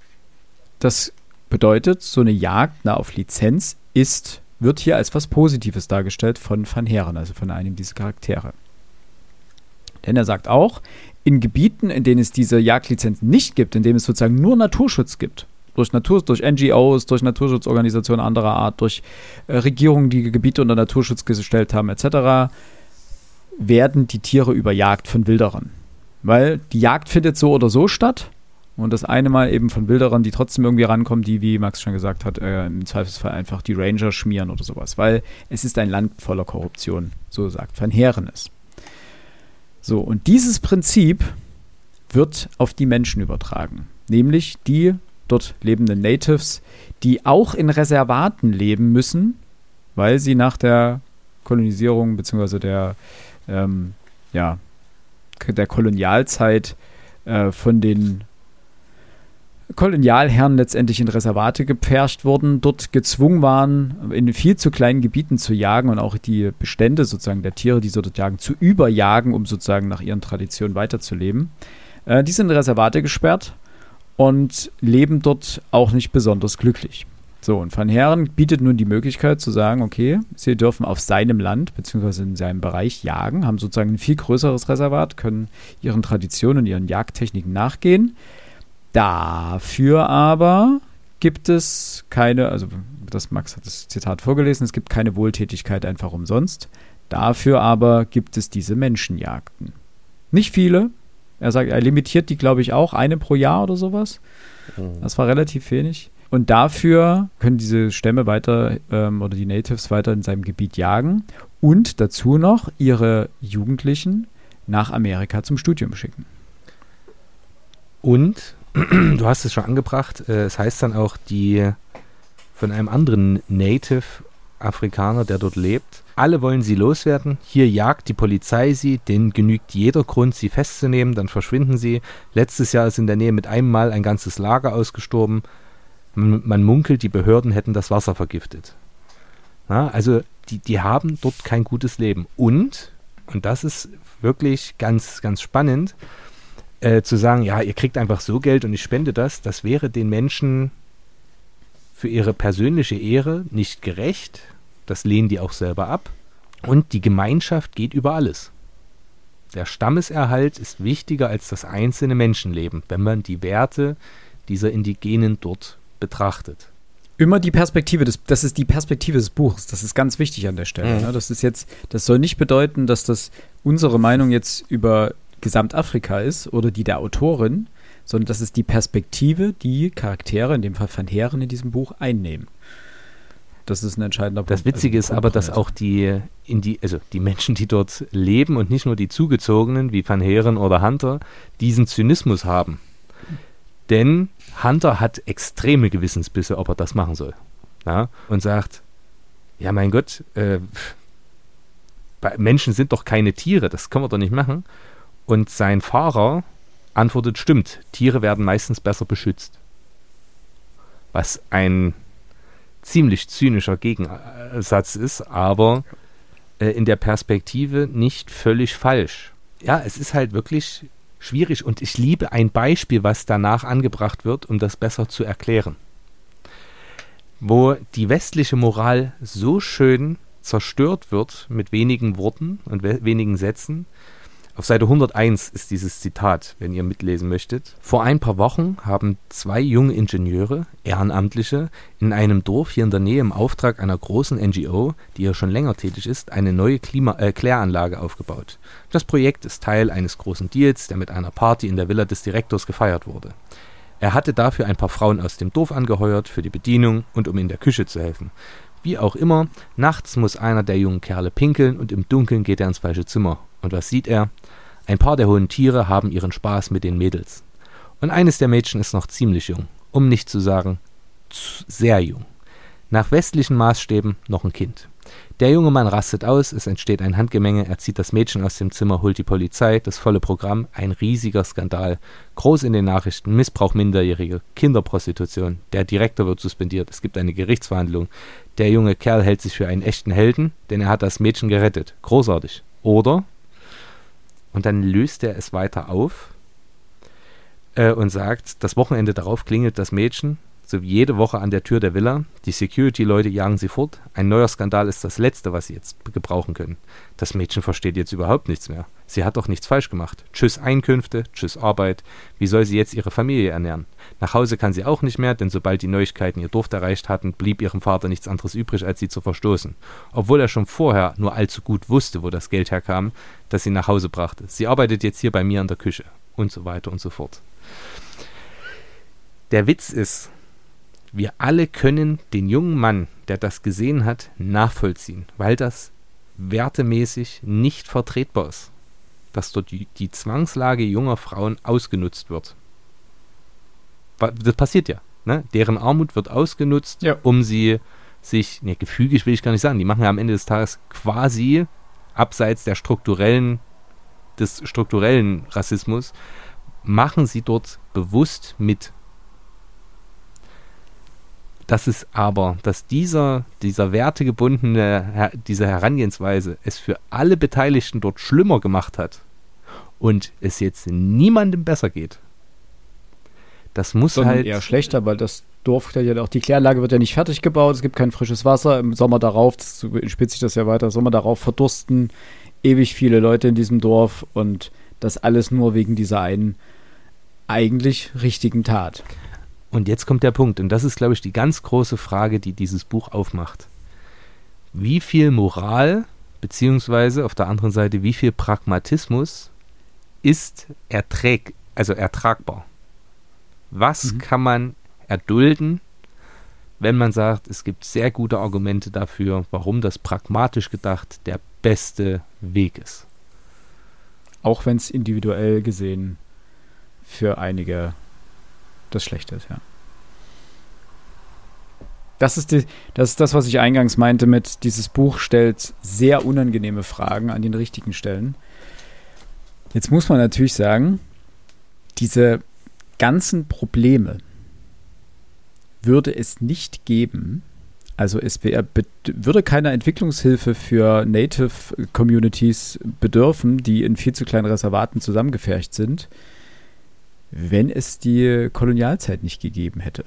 das bedeutet, so eine Jagd na, auf Lizenz ist, wird hier als was Positives dargestellt von Van Heeren, also von einem dieser Charaktere. Denn er sagt auch, in Gebieten, in denen es diese Jagdlizenzen nicht gibt, in denen es sozusagen nur Naturschutz gibt, durch Natur, durch N G Os, durch Naturschutzorganisationen anderer Art, durch äh, Regierungen, die Gebiete unter Naturschutz gestellt haben, et cetera, werden die Tiere überjagt von Wilderern. Weil die Jagd findet so oder so statt und das eine Mal eben von Wilderern, die trotzdem irgendwie rankommen, die, wie Max schon gesagt hat, äh, im Zweifelsfall einfach die Ranger schmieren oder sowas. Weil es ist ein Land voller Korruption, so sagt Van Heeren es. So, und dieses Prinzip wird auf die Menschen übertragen. Nämlich die dort lebenden Natives, die auch in Reservaten leben müssen, weil sie nach der Kolonisierung bzw. der, ähm, ja, der Kolonialzeit äh, von den Kolonialherren letztendlich in Reservate gepfercht wurden, dort gezwungen waren, in viel zu kleinen Gebieten zu jagen und auch die Bestände sozusagen der Tiere, die sie dort jagen, zu überjagen, um sozusagen nach ihren Traditionen weiterzuleben. Äh, die sind in Reservate gesperrt und leben dort auch nicht besonders glücklich. So, und Van Heeren bietet nun die Möglichkeit zu sagen, okay, sie dürfen auf seinem Land bzw. in seinem Bereich jagen, haben sozusagen ein viel größeres Reservat, können ihren Traditionen und ihren Jagdtechniken nachgehen. Dafür aber gibt es keine, also das Max hat das Zitat vorgelesen, es gibt keine Wohltätigkeit einfach umsonst. Dafür aber gibt es diese Menschenjagden. Nicht viele. Er sagt, er limitiert die, glaube ich, auch eine pro Jahr oder sowas. Mhm. Das war relativ wenig. Und dafür können diese Stämme weiter ähm, oder die Natives weiter in seinem Gebiet jagen und dazu noch ihre Jugendlichen nach Amerika zum Studium schicken. Und du hast es schon angebracht, äh, es heißt dann auch, die von einem anderen Native-Afrikaner, der dort lebt, alle wollen sie loswerden, hier jagt die Polizei sie, denen genügt jeder Grund, sie festzunehmen, dann verschwinden sie. Letztes Jahr ist in der Nähe mit einem Mal ein ganzes Lager ausgestorben. Man, man munkelt, die Behörden hätten das Wasser vergiftet. Ja, also die, die haben dort kein gutes Leben. Und, und das ist wirklich ganz, ganz spannend, äh, zu sagen, ja, ihr kriegt einfach so Geld und ich spende das, das wäre den Menschen für ihre persönliche Ehre nicht gerecht. Das lehnen die auch selber ab. Und die Gemeinschaft geht über alles. Der Stammeserhalt ist wichtiger als das einzelne Menschenleben, wenn man die Werte dieser Indigenen dort betrachtet. Immer die Perspektive, des, das ist die Perspektive des Buches, das ist ganz wichtig an der Stelle. Mhm. Ne? Das ist jetzt, das soll nicht bedeuten, dass das unsere Meinung jetzt über Gesamtafrika ist oder die der Autorin, sondern das ist die Perspektive, die Charaktere, in dem Fall Van Heeren in diesem Buch, einnehmen. Das ist ein entscheidender Punkt. Das Witzige ist aber, dass auch die, in die, also die Menschen, die dort leben und nicht nur die Zugezogenen wie Van Heeren oder Hunter, diesen Zynismus haben. Denn Hunter hat extreme Gewissensbisse, ob er das machen soll. Ja? Und sagt, ja mein Gott, äh, Menschen sind doch keine Tiere, das können wir doch nicht machen. Und sein Fahrer antwortet, stimmt, Tiere werden meistens besser beschützt. Was ein ziemlich zynischer Gegensatz ist, aber äh, in der Perspektive nicht völlig falsch. Ja, es ist halt wirklich schwierig und ich liebe ein Beispiel, was danach angebracht wird, um das besser zu erklären. Wo die westliche Moral so schön zerstört wird mit wenigen Worten und we- wenigen Sätzen. Auf Seite hunderteins ist dieses Zitat, wenn ihr mitlesen möchtet. Vor ein paar Wochen haben zwei junge Ingenieure, Ehrenamtliche, in einem Dorf hier in der Nähe im Auftrag einer großen N G O, die ja schon länger tätig ist, eine neue Klima- äh, Kläranlage aufgebaut. Das Projekt ist Teil eines großen Deals, der mit einer Party in der Villa des Direktors gefeiert wurde. Er hatte dafür ein paar Frauen aus dem Dorf angeheuert für die Bedienung und um in der Küche zu helfen. Wie auch immer, nachts muss einer der jungen Kerle pinkeln und im Dunkeln geht er ins falsche Zimmer. Und was sieht er? Ein paar der hohen Tiere haben ihren Spaß mit den Mädels. Und eines der Mädchen ist noch ziemlich jung, um nicht zu sagen, sehr jung. Nach westlichen Maßstäben noch ein Kind. Der junge Mann rastet aus, es entsteht ein Handgemenge, er zieht das Mädchen aus dem Zimmer, holt die Polizei, das volle Programm, ein riesiger Skandal, groß in den Nachrichten, Missbrauch Minderjährige, Kinderprostitution, der Direktor wird suspendiert, es gibt eine Gerichtsverhandlung, der junge Kerl hält sich für einen echten Helden, denn er hat das Mädchen gerettet, großartig. Oder, und dann löst er es weiter auf äh, und sagt, das Wochenende darauf klingelt das Mädchen, so wie jede Woche an der Tür der Villa. Die Security-Leute jagen sie fort. Ein neuer Skandal ist das Letzte, was sie jetzt gebrauchen können. Das Mädchen versteht jetzt überhaupt nichts mehr. Sie hat doch nichts falsch gemacht. Tschüss Einkünfte, tschüss Arbeit. Wie soll sie jetzt ihre Familie ernähren? Nach Hause kann sie auch nicht mehr, denn sobald die Neuigkeiten ihr Dorf erreicht hatten, blieb ihrem Vater nichts anderes übrig, als sie zu verstoßen. Obwohl er schon vorher nur allzu gut wusste, wo das Geld herkam, das sie nach Hause brachte. Sie arbeitet jetzt hier bei mir in der Küche. Und so weiter und so fort. Der Witz ist, wir alle können den jungen Mann, der das gesehen hat, nachvollziehen, weil das wertemäßig nicht vertretbar ist, dass dort die, die Zwangslage junger Frauen ausgenutzt wird. Das passiert ja. Ne? Deren Armut wird ausgenutzt, ja. um sie sich, ne, gefügig will ich gar nicht sagen, die machen ja am Ende des Tages quasi abseits der strukturellen, des strukturellen Rassismus, machen sie dort bewusst mit. Dass es aber, dass dieser, dieser wertegebundene, diese Herangehensweise es für alle Beteiligten dort schlimmer gemacht hat und es jetzt niemandem besser geht, das muss Sondern halt eher schlechter, weil das Dorf, ja auch die Kläranlage wird ja nicht fertig gebaut, es gibt kein frisches Wasser, im Sommer darauf, das spitzt sich das ja weiter, Sommer darauf verdursten ewig viele Leute in diesem Dorf und das alles nur wegen dieser einen eigentlich richtigen Tat. Und jetzt kommt der Punkt, und das ist, glaube ich, die ganz große Frage, die dieses Buch aufmacht. Wie viel Moral, beziehungsweise auf der anderen Seite, wie viel Pragmatismus ist erträg, also ertragbar? Was mhm. kann man erdulden, wenn man sagt, es gibt sehr gute Argumente dafür, warum das pragmatisch gedacht der beste Weg ist? Auch wenn es individuell gesehen für einige das Schlechte ist, ja. Das ist, die, das ist das, was ich eingangs meinte mit, dieses Buch stellt sehr unangenehme Fragen an den richtigen Stellen. Jetzt muss man natürlich sagen, diese ganzen Probleme würde es nicht geben. Also es wär, be- würde keine Entwicklungshilfe für Native Communities bedürfen, die in viel zu kleinen Reservaten zusammengepfercht sind, wenn es die Kolonialzeit nicht gegeben hätte.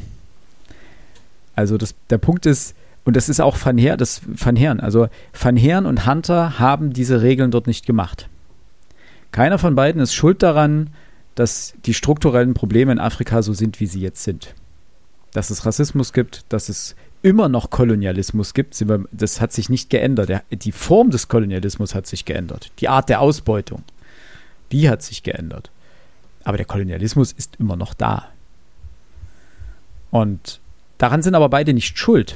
Also das, der Punkt ist, und das ist auch Van Heer, das Van Heeren, also Van Heeren und Hunter haben diese Regeln dort nicht gemacht. Keiner von beiden ist schuld daran, dass die strukturellen Probleme in Afrika so sind, wie sie jetzt sind. Dass es Rassismus gibt, dass es immer noch Kolonialismus gibt, sind wir, das hat sich nicht geändert. Der, die Form des Kolonialismus hat sich geändert. Die Art der Ausbeutung, die hat sich geändert. Aber der Kolonialismus ist immer noch da. Und daran sind aber beide nicht schuld.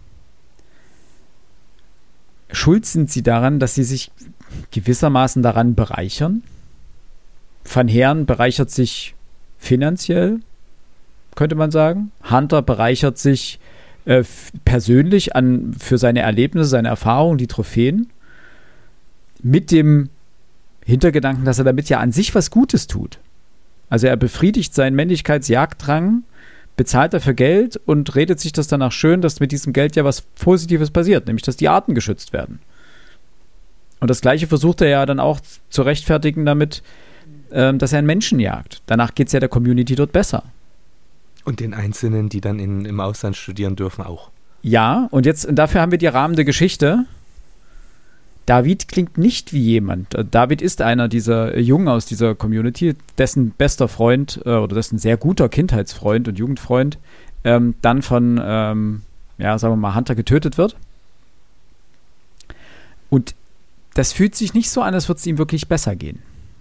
Schuld sind sie daran, dass sie sich gewissermaßen daran bereichern. Van Heeren bereichert sich finanziell, könnte man sagen. Hunter bereichert sich äh, f- persönlich an, für seine Erlebnisse, seine Erfahrungen, die Trophäen. Mit dem Hintergedanken, dass er damit ja an sich was Gutes tut. Also er befriedigt seinen Männlichkeitsjagddrang, bezahlt dafür Geld und redet sich das danach schön, dass mit diesem Geld ja was Positives passiert, nämlich dass die Arten geschützt werden. Und das Gleiche versucht er ja dann auch zu rechtfertigen damit, ähm, dass er einen Menschen jagt. Danach geht es ja der Community dort besser. Und den Einzelnen, die dann in, im Ausland studieren dürfen, auch. Ja, und jetzt, und dafür haben wir die rahmende Geschichte. David klingt nicht wie jemand. David ist einer dieser Jungen aus dieser Community, dessen bester Freund äh, oder dessen sehr guter Kindheitsfreund und Jugendfreund ähm, dann von, ähm, ja, sagen wir mal, Hunter getötet wird. Und das fühlt sich nicht so an, als würde es ihm wirklich besser gehen.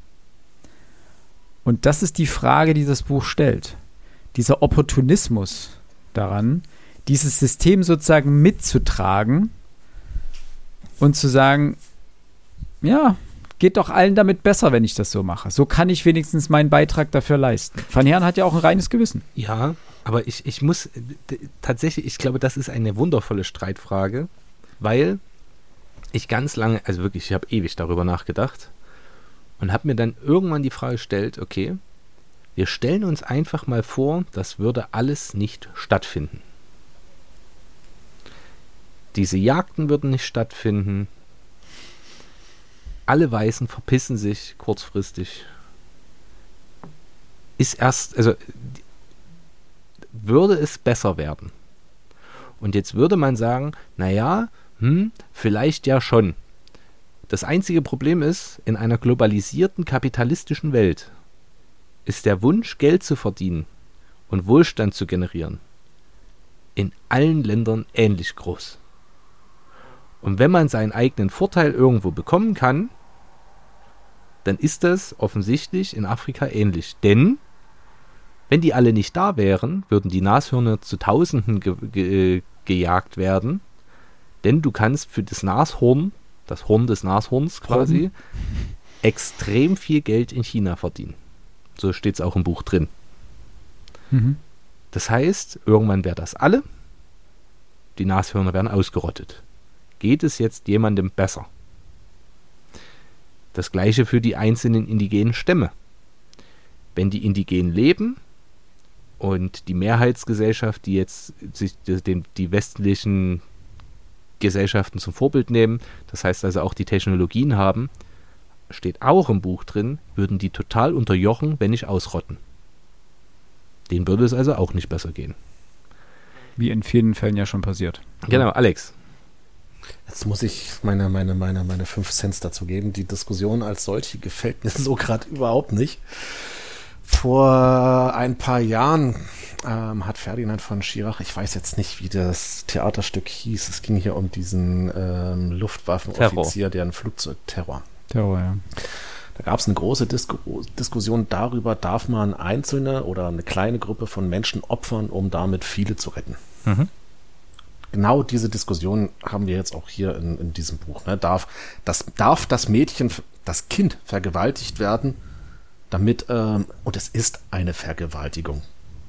Und das ist die Frage, die das Buch stellt. Dieser Opportunismus daran, dieses System sozusagen mitzutragen und zu sagen, ja, geht doch allen damit besser, wenn ich das so mache. So kann ich wenigstens meinen Beitrag dafür leisten. Van Heeren hat ja auch ein reines Gewissen. Ja, aber ich, ich muss d- tatsächlich, ich glaube, das ist eine wundervolle Streitfrage, weil ich ganz lange, also wirklich, ich habe ewig darüber nachgedacht und habe mir dann irgendwann die Frage gestellt, okay, wir stellen uns einfach mal vor, das würde alles nicht stattfinden. Diese Jagden würden nicht stattfinden. Alle Weißen verpissen sich kurzfristig. Ist erst, also würde es besser werden. Und jetzt würde man sagen, naja, hm, vielleicht ja schon. Das einzige Problem ist, in einer globalisierten kapitalistischen Welt ist der Wunsch, Geld zu verdienen und Wohlstand zu generieren, in allen Ländern ähnlich groß. Und wenn man seinen eigenen Vorteil irgendwo bekommen kann, dann ist das offensichtlich in Afrika ähnlich. Denn wenn die alle nicht da wären, würden die Nashörner zu Tausenden ge- ge- gejagt werden. Denn du kannst für das Nashorn, das Horn des Nashorns quasi, extrem viel Geld in China verdienen. So steht es auch im Buch drin. Mhm. Das heißt, irgendwann wäre das alle. Die Nashörner werden ausgerottet. Geht es jetzt jemandem besser? Das gleiche für die einzelnen indigenen Stämme. Wenn die Indigenen leben und die Mehrheitsgesellschaft, die jetzt sich den, die westlichen Gesellschaften zum Vorbild nehmen, das heißt also auch die Technologien haben, steht auch im Buch drin, würden die total unterjochen, wenn nicht ausrotten. Denen würde es also auch nicht besser gehen. Wie in vielen Fällen ja schon passiert. Genau, Alex. Jetzt muss ich meine, meine, meine, meine fünf Cent dazu geben. Die Diskussion als solche gefällt mir so gerade überhaupt nicht. Vor ein paar Jahren ähm, hat Ferdinand von Schirach, ich weiß jetzt nicht, wie das Theaterstück hieß, es ging hier um diesen ähm, Luftwaffenoffizier, der ein Flugzeug, Terror. Terror, ja. Da gab es eine große Disku- Diskussion darüber, darf man einzelne oder eine kleine Gruppe von Menschen opfern, um damit viele zu retten. Mhm. Genau diese Diskussion haben wir jetzt auch hier in, in diesem Buch. Ne? Darf, das, darf das Mädchen, das Kind vergewaltigt werden, damit, ähm, und es ist eine Vergewaltigung.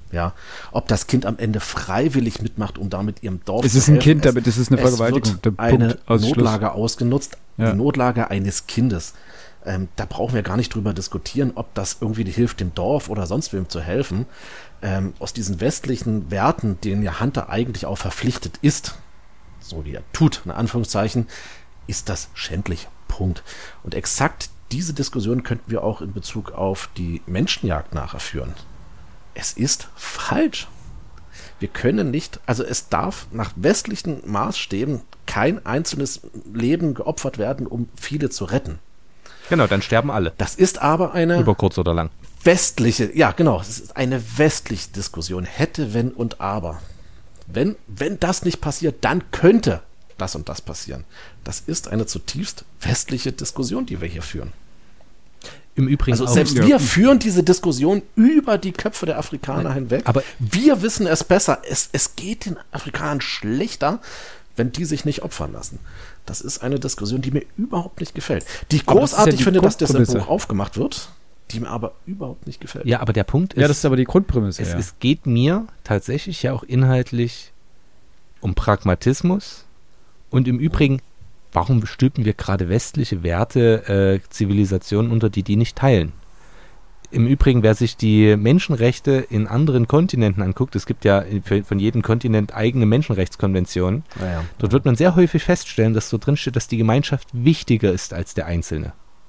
Ja, ob das Kind am Ende freiwillig mitmacht, um damit ihrem Dorf Es zu ist ein helfen. Kind, damit ist es eine Vergewaltigung. Es Der wird eine Punkt, Ausschluss. Notlage ausgenutzt, Ja. die Notlage eines Kindes. Ähm, da brauchen wir gar nicht drüber diskutieren, ob das irgendwie hilft, dem Dorf oder sonst wem zu helfen. Ähm, aus diesen westlichen Werten, denen ja Hunter eigentlich auch verpflichtet ist, so wie er tut, in Anführungszeichen, ist das schändlich. Punkt. Und exakt diese Diskussion könnten wir auch in Bezug auf die Menschenjagd nachher führen. Es ist falsch. Wir können nicht, also es darf nach westlichen Maßstäben kein einzelnes Leben geopfert werden, um viele zu retten. Genau, dann sterben alle. Das ist aber eine Über kurz oder lang. westliche, ja genau, es ist eine westliche Diskussion. Hätte, wenn und aber. Wenn, wenn das nicht passiert, dann könnte das und das passieren. Das ist eine zutiefst westliche Diskussion, die wir hier führen. Im Übrigen Also auch, selbst ja. wir führen diese Diskussion über die Köpfe der Afrikaner hinweg. Aber- wir wissen es besser. Es, es geht den Afrikanern schlechter, wenn die sich nicht opfern lassen. Das ist eine Diskussion, die mir überhaupt nicht gefällt. Die ich Aber das ist ja großartig die finde, dass das im Grundprämisse. Buch aufgemacht wird, die mir aber überhaupt nicht gefällt. ja, aber der Punkt ist, Ja, das ist aber die Grundprämisse. es, ja. es geht mir tatsächlich ja auch inhaltlich um Pragmatismus und im Übrigen, warum stülpen wir gerade westliche Werte, äh, Zivilisationen unter, die die nicht teilen? Im Übrigen, wer sich die Menschenrechte in anderen Kontinenten anguckt, es gibt ja für, von jedem Kontinent eigene Menschenrechtskonventionen, Naja. dort wird man sehr häufig feststellen, dass so drin steht, dass die Gemeinschaft wichtiger ist als der Einzelne.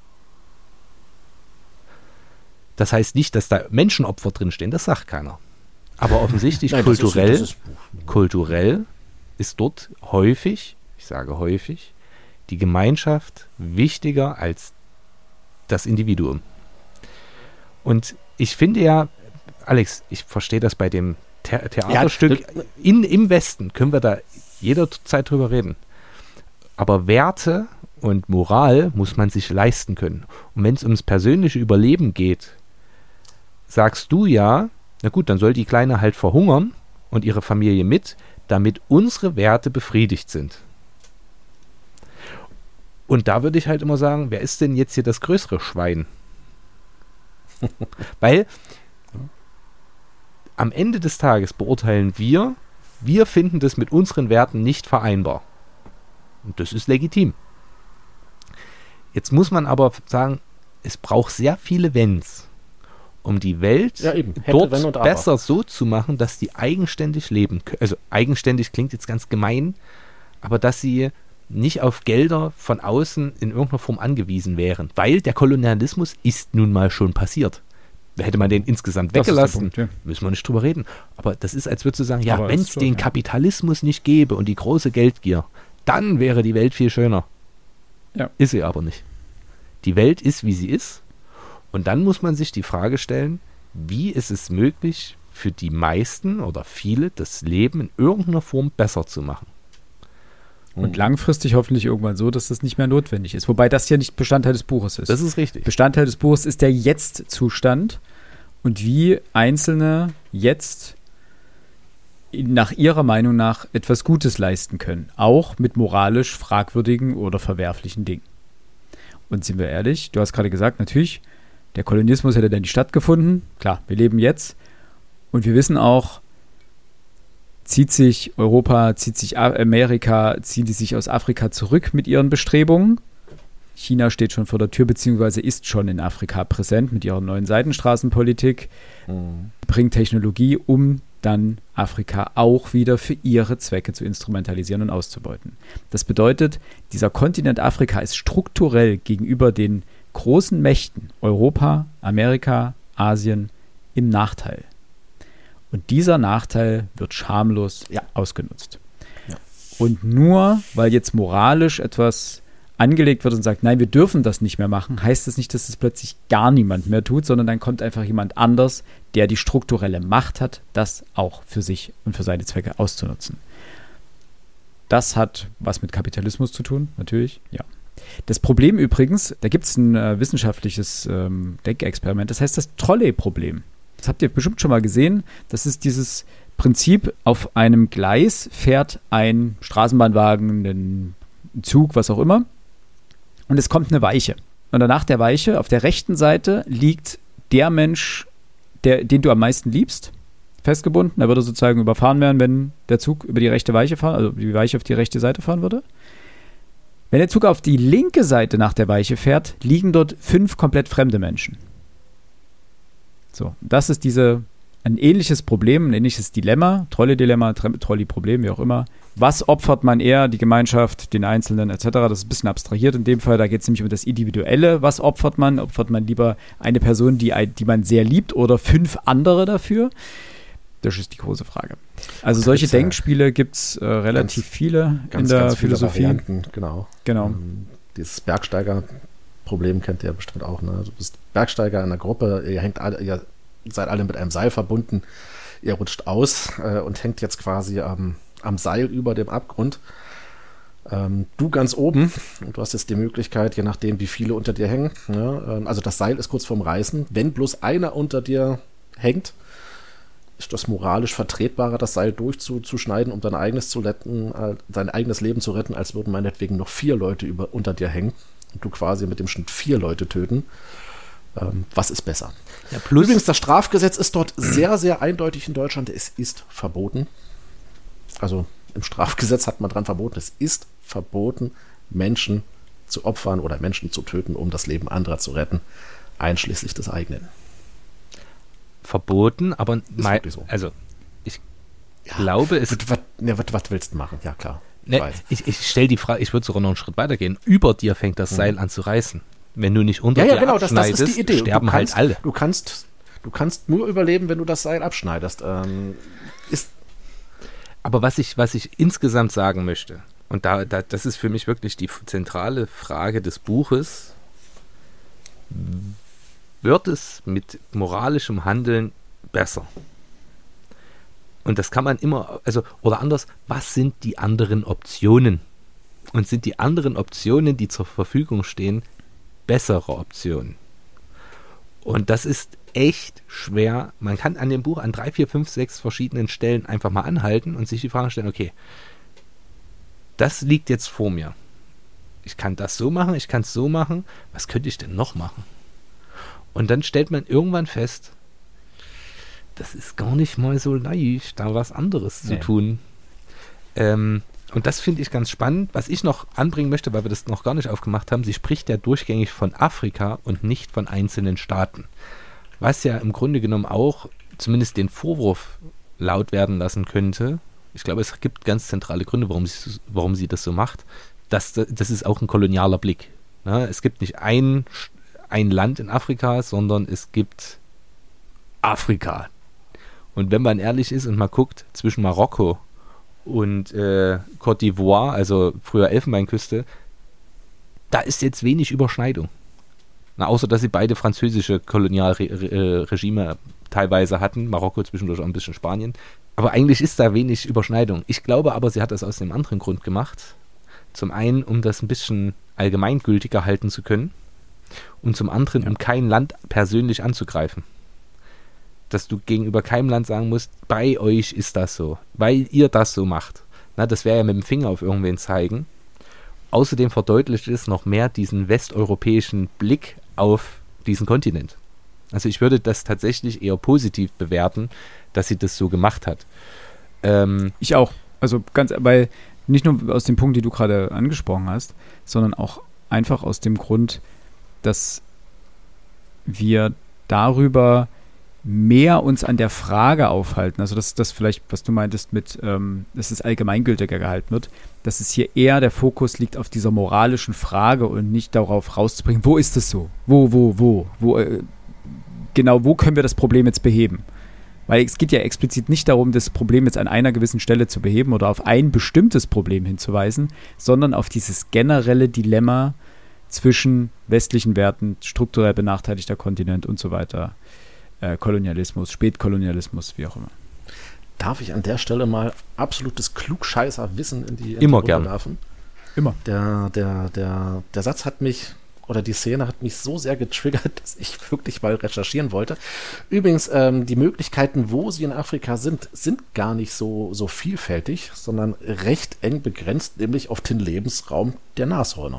Das heißt nicht, dass da Menschenopfer drinstehen, das sagt keiner. Aber offensichtlich Nein, das ist- kulturell, das ist- kulturell ist dort häufig, ich sage häufig, die Gemeinschaft wichtiger als das Individuum. Und ich finde ja, Alex, ich verstehe das bei dem The Theaterstück, Ja, in, im Westen können wir da jederzeit drüber reden. Aber Werte und Moral muss man sich leisten können. Und wenn es ums persönliche Überleben geht, sagst du ja, na gut, dann soll die Kleine halt verhungern und ihre Familie mit, damit unsere Werte befriedigt sind. Und da würde ich halt immer sagen, wer ist denn jetzt hier das größere Schwein? Weil am Ende des Tages beurteilen wir, wir finden das mit unseren Werten nicht vereinbar. Und das ist legitim. Jetzt muss man aber sagen, es braucht sehr viele Wenns, um die Welt Ja, eben. Hätte, dort wenn und aber. besser so zu machen, dass die eigenständig leben können. Also eigenständig klingt jetzt ganz gemein, aber dass sie nicht auf Gelder von außen in irgendeiner Form angewiesen wären. Weil der Kolonialismus ist nun mal schon passiert. Hätte man den insgesamt Das ist der weggelassen, Punkt, ja. müssen wir nicht drüber reden. Aber das ist, als würdest du sagen, ja, Aber wenn ist es so, den ja. Kapitalismus nicht gäbe und die große Geldgier, dann wäre die Welt viel schöner. Ja. Ist sie aber nicht. Die Welt ist, wie sie ist. Und dann muss man sich die Frage stellen, wie ist es möglich, für die meisten oder viele das Leben in irgendeiner Form besser zu machen? Und langfristig hoffentlich irgendwann so, dass das nicht mehr notwendig ist. Wobei das ja nicht Bestandteil des Buches ist. Das ist richtig. Bestandteil des Buches ist der Jetzt-Zustand und wie Einzelne jetzt nach ihrer Meinung nach etwas Gutes leisten können. Auch mit moralisch fragwürdigen oder verwerflichen Dingen. Und sind wir ehrlich, du hast gerade gesagt, natürlich, der Kolonialismus hätte dann nicht stattgefunden. Klar, wir leben jetzt. Und wir wissen auch, zieht sich Europa, zieht sich Amerika, ziehen die sich aus Afrika zurück mit ihren Bestrebungen. China steht schon vor der Tür, beziehungsweise ist schon in Afrika präsent mit ihrer neuen Seidenstraßenpolitik, Mhm. bringt Technologie, um dann Afrika auch wieder für ihre Zwecke zu instrumentalisieren und auszubeuten. Das bedeutet, dieser Kontinent Afrika ist strukturell gegenüber den großen Mächten Europa, Amerika, Asien im Nachteil. Und dieser Nachteil wird schamlos Ja. ausgenutzt. Ja. Und nur weil jetzt moralisch etwas angelegt wird und sagt, nein, wir dürfen das nicht mehr machen, heißt das nicht, dass es plötzlich gar niemand mehr tut, sondern dann kommt einfach jemand anders, der die strukturelle Macht hat, das auch für sich und für seine Zwecke auszunutzen. Das hat was mit Kapitalismus zu tun, natürlich, ja. Das Problem übrigens, da gibt es ein äh, wissenschaftliches ähm, Denkexperiment, das heißt das Trolley-Problem. Das habt ihr bestimmt schon mal gesehen. Das ist dieses Prinzip, auf einem Gleis fährt ein Straßenbahnwagen, ein Zug, was auch immer. Und es kommt eine Weiche. Und danach der Weiche, auf der rechten Seite liegt der Mensch, der, den du am meisten liebst, festgebunden. Er würde sozusagen überfahren werden, wenn der Zug über die rechte Weiche fahren, also die Weiche auf die rechte Seite fahren würde. Wenn der Zug auf die linke Seite nach der Weiche fährt, liegen dort fünf komplett fremde Menschen. So, das ist diese, ein ähnliches Problem, ein ähnliches Dilemma, Trolley-Dilemma, Trolley-Problem, wie auch immer. Was opfert man eher, die Gemeinschaft, den Einzelnen et cetera? Das ist ein bisschen abstrahiert in dem Fall, da geht es nämlich um das Individuelle. Was opfert man? Opfert man lieber eine Person, die, die man sehr liebt, oder fünf andere dafür? Das ist die große Frage. Also solche Denkspiele gibt es äh, relativ ganz, viele ganz, in der ganz viele Philosophie. Varianten, genau. genau. Ähm, dieses Bergsteiger-Problem kennt ihr bestimmt auch. Ne? Du bist Bergsteiger in einer Gruppe, ihr, hängt alle, ihr seid alle mit einem Seil verbunden, ihr rutscht aus äh, und hängt jetzt quasi am, am Seil über dem Abgrund. Ähm, du ganz oben, und du hast jetzt die Möglichkeit, je nachdem, wie viele unter dir hängen, ne? also das Seil ist kurz vorm Reißen, wenn bloß einer unter dir hängt, ist das moralisch vertretbarer, das Seil durchzuschneiden, um dein eigenes zu retten, äh, dein eigenes Leben zu retten, als würden meinetwegen noch vier Leute über, unter dir hängen und du quasi mit dem Schnitt vier Leute töten. Ähm, was ist besser? Ja, plus Übrigens, das Strafgesetz ist dort sehr, sehr eindeutig in Deutschland. Es ist verboten. Also im Strafgesetz hat man dran verboten. Es ist verboten, Menschen zu opfern oder Menschen zu töten, um das Leben anderer zu retten, einschließlich des eigenen. Verboten, aber mein, so. also ich ja, glaube, es... Was, ne, was, was willst du machen? Ja, klar. Ne, ich ich stelle die Frage, ich würde sogar noch einen Schritt weitergehen. Über dir fängt das Seil mhm. an zu reißen. Wenn du nicht unter ja, ja, dir genau, das, abschneidest, das ist die Idee. sterben kannst, halt alle. Du kannst, du kannst nur überleben, wenn du das Seil abschneidest. Ähm, ist aber was ich, was ich insgesamt sagen möchte, und da, da, das ist für mich wirklich die zentrale Frage des Buches, wird es mit moralischem Handeln besser? Und das kann man immer, also, oder anders, was sind die anderen Optionen? Und sind die anderen Optionen, die zur Verfügung stehen, bessere Optionen? Und das ist echt schwer. Man kann an dem Buch an drei, vier, fünf, sechs verschiedenen Stellen einfach mal anhalten und sich die Frage stellen, okay, das liegt jetzt vor mir. Ich kann das so machen, ich kann es so machen. Was könnte ich denn noch machen? Und dann stellt man irgendwann fest, das ist gar nicht mal so leicht, da was anderes nee. zu tun. Ähm, und das finde ich ganz spannend. Was ich noch anbringen möchte, weil wir das noch gar nicht aufgemacht haben, sie spricht ja durchgängig von Afrika und nicht von einzelnen Staaten. Was ja im Grunde genommen auch zumindest den Vorwurf laut werden lassen könnte. Ich glaube, es gibt ganz zentrale Gründe, warum sie, warum sie das so macht. Das, das ist auch ein kolonialer Blick. Ne? Es gibt nicht ein, ein Land in Afrika, sondern es gibt Afrika. Und wenn man ehrlich ist und mal guckt, zwischen Marokko und äh, Côte d'Ivoire, also früher Elfenbeinküste, da ist jetzt wenig Überschneidung. Na, außer, dass sie beide französische Kolonialregime teilweise hatten, Marokko zwischendurch auch ein bisschen Spanien. Aber eigentlich ist da wenig Überschneidung. Ich glaube aber, sie hat das aus einem anderen Grund gemacht. Zum einen, um das ein bisschen allgemeingültiger halten zu können und zum anderen, ja. um kein Land persönlich anzugreifen. Dass du gegenüber keinem Land sagen musst, bei euch ist das so, weil ihr das so macht. Na, das wäre ja mit dem Finger auf irgendwen zeigen. Außerdem verdeutlicht es noch mehr diesen westeuropäischen Blick auf diesen Kontinent. Also ich würde das tatsächlich eher positiv bewerten, dass sie das so gemacht hat. Ähm, ich auch. Also ganz, weil nicht nur aus dem Punkt, den du gerade angesprochen hast, sondern auch einfach aus dem Grund, dass wir darüber mehr uns an der Frage aufhalten, also dass das vielleicht, was du meintest mit, ähm, dass es allgemeingültiger gehalten wird, dass es hier eher der Fokus liegt auf dieser moralischen Frage und nicht darauf rauszubringen, wo ist es so? Wo, wo, wo? wo äh, genau, wo können wir das Problem jetzt beheben? Weil es geht ja explizit nicht darum, das Problem jetzt an einer gewissen Stelle zu beheben oder auf ein bestimmtes Problem hinzuweisen, sondern auf dieses generelle Dilemma zwischen westlichen Werten, strukturell benachteiligter Kontinent und so weiter. Äh, Kolonialismus, Spätkolonialismus, wie auch immer. Darf ich an der Stelle mal absolutes Klugscheißer-Wissen in die in Immer die gern. werfen? Immer. Der, der, der, der Satz hat mich, oder die Szene hat mich so sehr getriggert, dass ich wirklich mal recherchieren wollte. Übrigens, ähm, die Möglichkeiten, wo sie in Afrika sind, sind gar nicht so, so vielfältig, sondern recht eng begrenzt, nämlich auf den Lebensraum der Nashörner.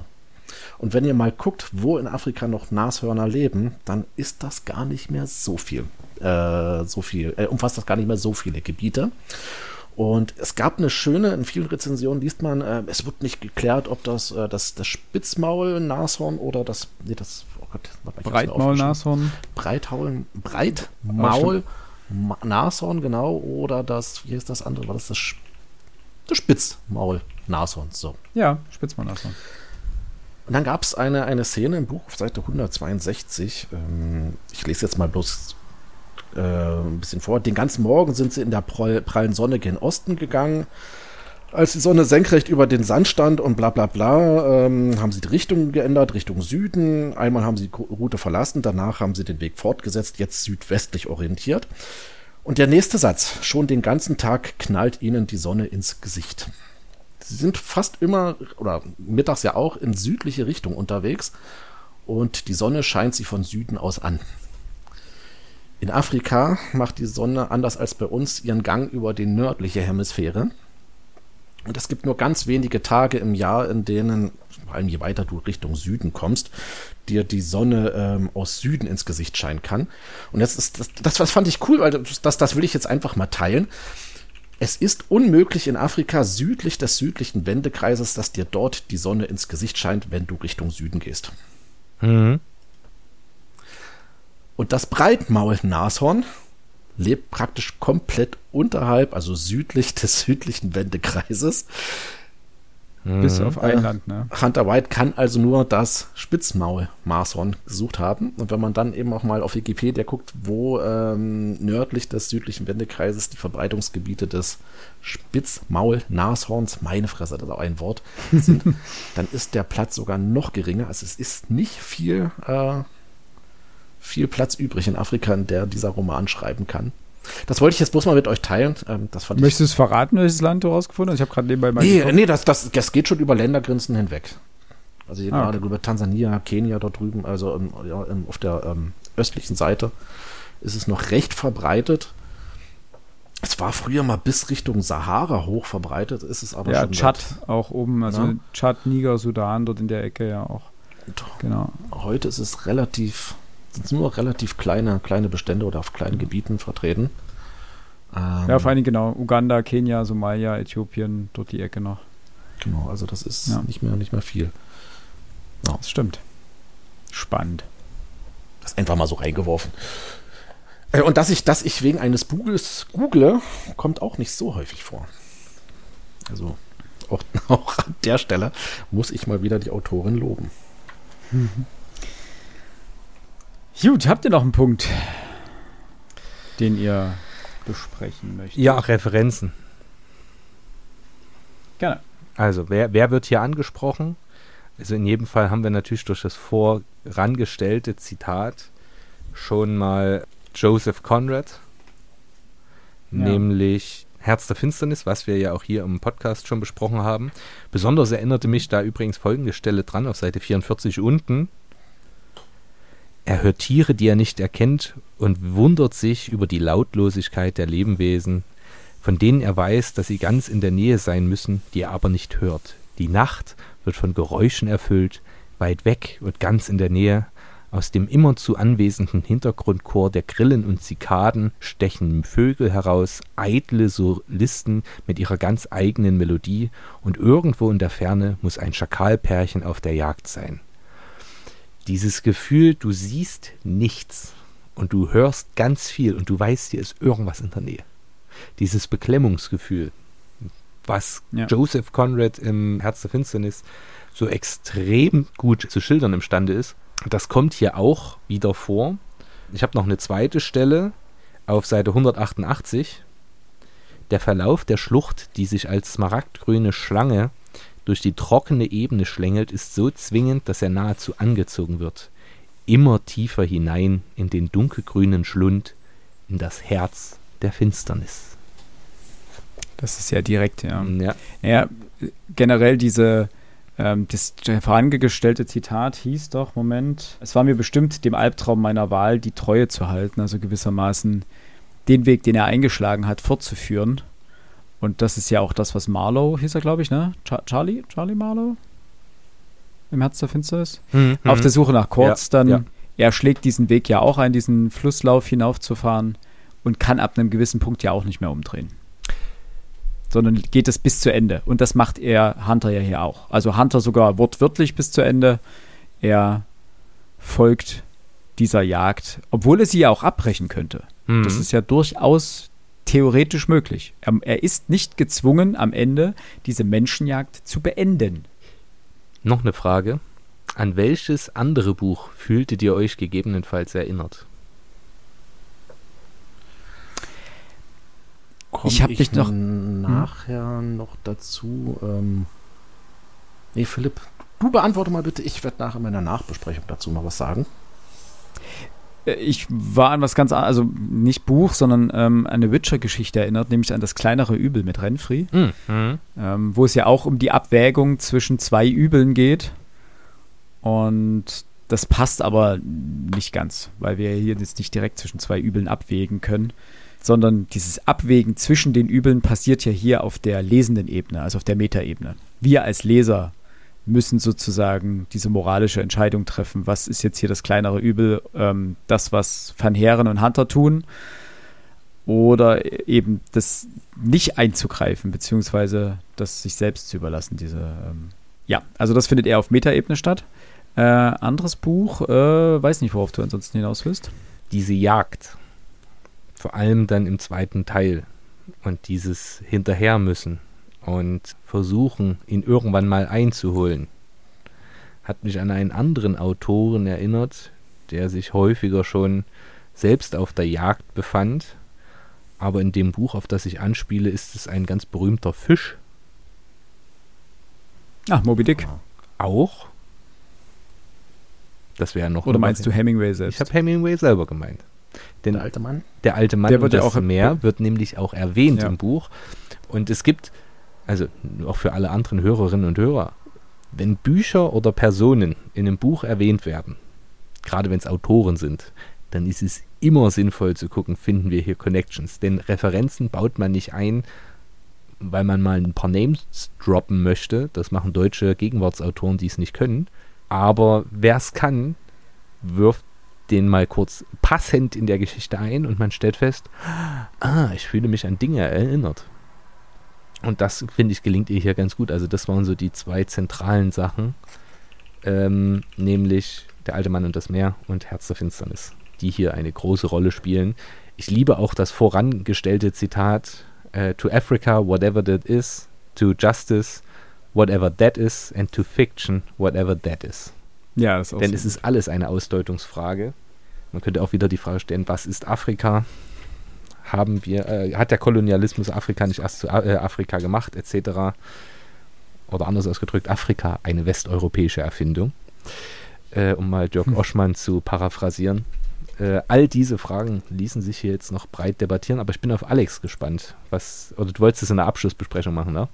Und wenn ihr mal guckt, wo in Afrika noch Nashörner leben, dann ist das gar nicht mehr so viel. Äh, so viel, äh, umfasst das gar nicht mehr so viele Gebiete. Und es gab eine schöne, in vielen Rezensionen liest man, äh, es wird nicht geklärt, ob das äh, das, das Spitzmaul-Nashorn oder das, nee, das, oh Gott, Breitmaul-Nashorn. Breitmaul, Breitmaul-Nashorn, genau, oder das, wie ist das andere, war das das, das Spitzmaul-Nashorn, so. Ja, Spitzmaul-Nashorn. Und dann gab es eine, eine Szene im Buch auf Seite hundertzweiundsechzig, ähm, ich lese jetzt mal bloß äh, ein bisschen vor. Den ganzen Morgen sind sie in der prallen Sonne gen Osten gegangen. Als die Sonne senkrecht über den Sand stand und bla bla bla, ähm, haben sie die Richtung geändert, Richtung Süden. Einmal haben sie die Route verlassen, danach haben sie den Weg fortgesetzt, jetzt südwestlich orientiert. Und der nächste Satz, schon den ganzen Tag knallt ihnen die Sonne ins Gesicht. Sie sind fast immer, oder mittags ja auch, in südliche Richtung unterwegs und die Sonne scheint sie von Süden aus an. In Afrika macht die Sonne, anders als bei uns, ihren Gang über die nördliche Hemisphäre. Und es gibt nur ganz wenige Tage im Jahr, in denen, vor allem je weiter du Richtung Süden kommst, dir die Sonne ähm, aus Süden ins Gesicht scheinen kann. Und jetzt ist das, das, das fand ich cool, weil das, das will ich jetzt einfach mal teilen. Es ist unmöglich in Afrika südlich des südlichen Wendekreises, dass dir dort die Sonne ins Gesicht scheint, wenn du Richtung Süden gehst. Mhm. Und das Breitmaul-Nashorn lebt praktisch komplett unterhalb, also südlich des südlichen Wendekreises. Bis auf ein äh, Land, ne? Hunter White kann also nur das Spitzmaul-Nashorn gesucht haben. Und wenn man dann eben auch mal auf Wikipedia guckt, wo ähm, nördlich des südlichen Wendekreises die Verbreitungsgebiete des Spitzmaul-Nashorns, meine Fresse, das ist auch ein Wort, sind, dann ist der Platz sogar noch geringer. Also es ist nicht viel, äh, viel Platz übrig in Afrika, in der dieser Roman schreiben kann. Das wollte ich jetzt bloß mal mit euch teilen. Ähm, das fand Möchtest du ich, es verraten, welches Land du rausgefunden hast? Ich habe gerade nebenbei mal Nee, geguckt. nee das, das, das geht schon über Ländergrenzen hinweg. Also hier Ah, gerade okay. über Tansania, Kenia dort drüben, also ähm, ja, ähm, auf der ähm, östlichen Seite ist es noch recht verbreitet. Es war früher mal bis Richtung Sahara hoch verbreitet, ist es aber Ja, schon Tschad seit- auch oben, also Ja. Tschad, Niger, Sudan, dort in der Ecke ja auch. Genau. Heute ist es relativ, sind nur noch relativ kleine, kleine Bestände oder auf kleinen Gebieten vertreten. Ähm, Ja, vor allem genau. Uganda, Kenia, Somalia, Äthiopien, dort die Ecke noch. Genau, also das ist Ja. nicht mehr, nicht mehr viel. Das stimmt. Spannend. Das einfach mal so reingeworfen. Äh, Und dass ich, dass ich wegen eines Buches google, kommt auch nicht so häufig vor. Also auch, auch an der Stelle muss ich mal wieder die Autorin loben. Gut, habt ihr noch einen Punkt, den ihr besprechen möchtet? Ja, Referenzen. Gerne. Also, wer, wer wird hier angesprochen? Also in jedem Fall haben wir natürlich durch das vorangestellte Zitat schon mal Joseph Conrad, Ja. nämlich Herz der Finsternis, was wir ja auch hier im Podcast schon besprochen haben. Besonders erinnerte mich da übrigens folgende Stelle dran, auf Seite vierundvierzig unten. Er hört Tiere, die er nicht erkennt, und wundert sich über die Lautlosigkeit der Lebewesen, von denen er weiß, dass sie ganz in der Nähe sein müssen, die er aber nicht hört. Die Nacht wird von Geräuschen erfüllt, weit weg und ganz in der Nähe. Aus dem immerzu anwesenden Hintergrundchor der Grillen und Zikaden stechen Vögel heraus, eitle Solisten mit ihrer ganz eigenen Melodie, und irgendwo in der Ferne muss ein Schakalpärchen auf der Jagd sein. Dieses Gefühl, du siehst nichts und du hörst ganz viel und du weißt, hier ist irgendwas in der Nähe. Dieses Beklemmungsgefühl, was Ja. Joseph Conrad im Herz der Finsternis so extrem gut zu schildern imstande ist, das kommt hier auch wieder vor. Ich habe noch eine zweite Stelle auf Seite hundertachtundachtzig. Der Verlauf der Schlucht, die sich als smaragdgrüne Schlange durch die trockene Ebene schlängelt, ist so zwingend, dass er nahezu angezogen wird. Immer tiefer hinein in den dunkelgrünen Schlund, in das Herz der Finsternis. Das ist ja direkt, ja. Ja. Ja, generell diese, ähm, das vorangestellte Zitat hieß doch, Moment, es war mir bestimmt, dem Albtraum meiner Wahl die Treue zu halten, also gewissermaßen den Weg, den er eingeschlagen hat, fortzuführen. Und das ist ja auch das, was Marlowe, hieß er, glaube ich, ne? Char- Charlie? Charlie Marlowe? im Herz der Finsternis. Mhm. Auf der Suche nach Kurz, Ja, dann, ja. er schlägt diesen Weg ja auch ein, diesen Flusslauf hinaufzufahren und kann ab einem gewissen Punkt ja auch nicht mehr umdrehen. Sondern geht es bis zu Ende. Und das macht er, Hunter ja hier auch. Also Hunter sogar wortwörtlich bis zu Ende. Er folgt dieser Jagd, obwohl er sie ja auch abbrechen könnte. Mhm. Das ist ja durchaus theoretisch möglich. Er, er ist nicht gezwungen, am Ende diese Menschenjagd zu beenden. Noch eine Frage. An welches andere Buch fühltet ihr euch gegebenenfalls erinnert? Komm Ich hab dich noch- nachher noch dazu. Ähm, nee, Philipp, du beantworte mal bitte. Ich werde nachher in meiner Nachbesprechung dazu noch was sagen. Äh, Ich war an was ganz anderes, also nicht Buch, sondern ähm, eine Witcher-Geschichte erinnert, nämlich an das kleinere Übel mit Renfri, Mhm. ähm, wo es ja auch um die Abwägung zwischen zwei Übeln geht. Und das passt aber nicht ganz, weil wir hier jetzt nicht direkt zwischen zwei Übeln abwägen können, sondern dieses Abwägen zwischen den Übeln passiert ja hier auf der lesenden Ebene, also auf der Metaebene. Wir als Leser müssen sozusagen diese moralische Entscheidung treffen. Was ist jetzt hier das kleinere Übel? Ähm, das, was Van Heeren und Hunter tun, oder eben das nicht einzugreifen, beziehungsweise das sich selbst zu überlassen. Diese, ähm ja, also das findet eher auf Metaebene statt. Äh, anderes Buch, äh, weiß nicht, worauf du ansonsten hinaus willst. Diese Jagd, vor allem dann im zweiten Teil, und dieses Hinterher müssen und versuchen, ihn irgendwann mal einzuholen, hat mich an einen anderen Autoren erinnert, der sich häufiger schon selbst auf der Jagd befand, aber in dem Buch, auf das ich anspiele, ist es ein ganz berühmter Fisch. Ah, Moby Dick. Auch. Das wäre noch. Oder meinst du Hemingway Ich selbst? habe Hemingway selber gemeint. Denn Der alte Mann. der alte Mann Der und wird ja das auch- Meer wird nämlich auch erwähnt Ja. im Buch. Und es gibt, also auch für alle anderen Hörerinnen und Hörer, wenn Bücher oder Personen in einem Buch erwähnt werden, gerade wenn es Autoren sind, dann ist es immer sinnvoll zu gucken, finden wir hier Connections. Denn Referenzen baut man nicht ein, weil man mal ein paar Names droppen möchte. Das machen deutsche Gegenwartsautoren, die es nicht können. Aber wer es kann, wirft den mal kurz passend in der Geschichte ein und man stellt fest, ah, ich fühle mich an Dinge erinnert. Und das, finde ich, gelingt ihr hier ganz gut. Also das waren so die zwei zentralen Sachen, ähm, nämlich Der alte Mann und das Meer und Herz der Finsternis, die hier eine große Rolle spielen. Ich liebe auch das vorangestellte Zitat, äh, to Africa, whatever that is, to justice, whatever that is, and to fiction, whatever that is. Ja, das ist auch Denn so. es ist alles eine Ausdeutungsfrage. Man könnte auch wieder die Frage stellen, was ist Afrika? Haben wir, äh, hat der Kolonialismus Afrika nicht erst zu äh, Afrika gemacht, et cetera? Oder anders ausgedrückt, Afrika eine westeuropäische Erfindung? Äh, um mal Jörg Hm. Oschmann zu paraphrasieren. Äh, all diese Fragen ließen sich hier jetzt noch breit debattieren, aber ich bin auf Alex gespannt. Was, oder du wolltest es in der Abschlussbesprechung machen, ne?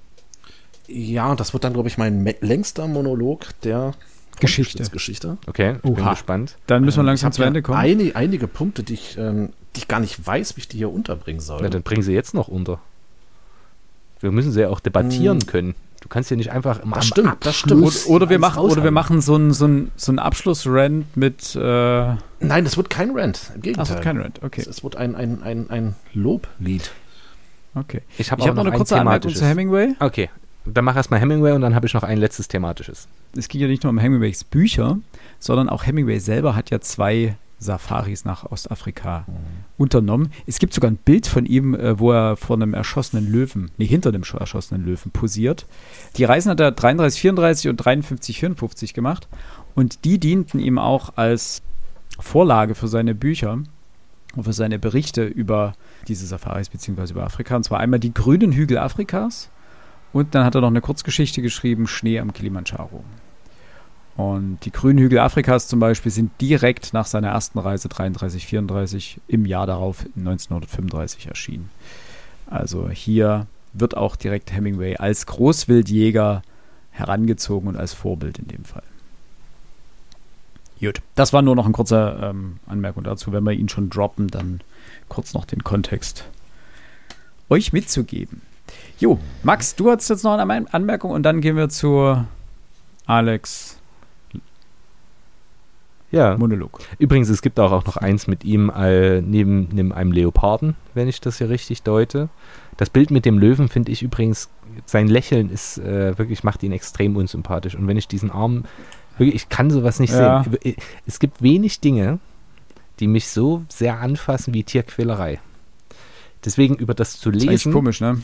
Ja, das wird dann, glaube ich, mein me- längster Monolog der Geschichte. Geschichte. Okay, ich bin Oha. gespannt. Dann müssen wir Ähm, langsam ich zu hab Ende ja kommen. Einige, einige Punkte, die ich, ähm, die ich gar nicht weiß, wie ich die hier unterbringen soll. Na, dann bringen sie jetzt noch unter. Wir müssen sie ja auch debattieren Hm. können. Du kannst ja nicht einfach am Das stimmt, das stimmt. Abschluss Oder, oder, wir alles machen, oder wir raushauen. machen so einen so ein, so ein Abschlussrand mit. Äh, Ach, Nein, das wird kein Rant. Im Gegenteil. so, kein Rand. Okay. Es, es wird ein, ein, ein, ein Loblied. okay. Ich habe Ich habe noch eine ein kurze Anmerkung thematisches. zu Hemingway. Okay, dann mach erstmal Hemingway und dann habe ich noch ein letztes thematisches. Es ging ja nicht nur um Hemingways Bücher, sondern auch Hemingway selber hat ja zwei Safaris nach Ostafrika unternommen. Es gibt sogar ein Bild von ihm, äh, wo er vor einem erschossenen Löwen, nee, hinter einem sch- erschossenen Löwen posiert. Die Reisen hat er dreiunddreißig, vierunddreißig und dreiundfünfzig, vierundfünfzig gemacht und die dienten ihm auch als Vorlage für seine Bücher und für seine Berichte über diese Safaris beziehungsweise über Afrika. Und zwar einmal die grünen Hügel Afrikas und dann hat er noch eine Kurzgeschichte geschrieben, Schnee am Kilimandscharo. Und die grünen Hügel Afrikas zum Beispiel sind direkt nach seiner ersten Reise dreiunddreißig, vierunddreißig im Jahr darauf neunzehnhundertfünfunddreißig erschienen. Also hier wird auch direkt Hemingway als Großwildjäger herangezogen und als Vorbild in dem Fall. Gut, das war nur noch eine kurze ähm, Anmerkung dazu. Wenn wir ihn schon droppen, dann kurz noch den Kontext euch mitzugeben. Jo, Max, du hast jetzt noch eine Anmerkung und dann gehen wir zu Alex Ja. Monolog. Übrigens, es gibt auch, auch noch eins mit ihm äh, neben, neben einem Leoparden, wenn ich das hier richtig deute. Das Bild mit dem Löwen finde ich übrigens, sein Lächeln ist äh, wirklich, macht ihn extrem unsympathisch. Und wenn ich diesen Arm, wirklich, ich kann sowas nicht Ja. sehen. Es gibt wenig Dinge, die mich so sehr anfassen wie Tierquälerei. Deswegen über das zu Das ist eigentlich lesen, komisch, ne?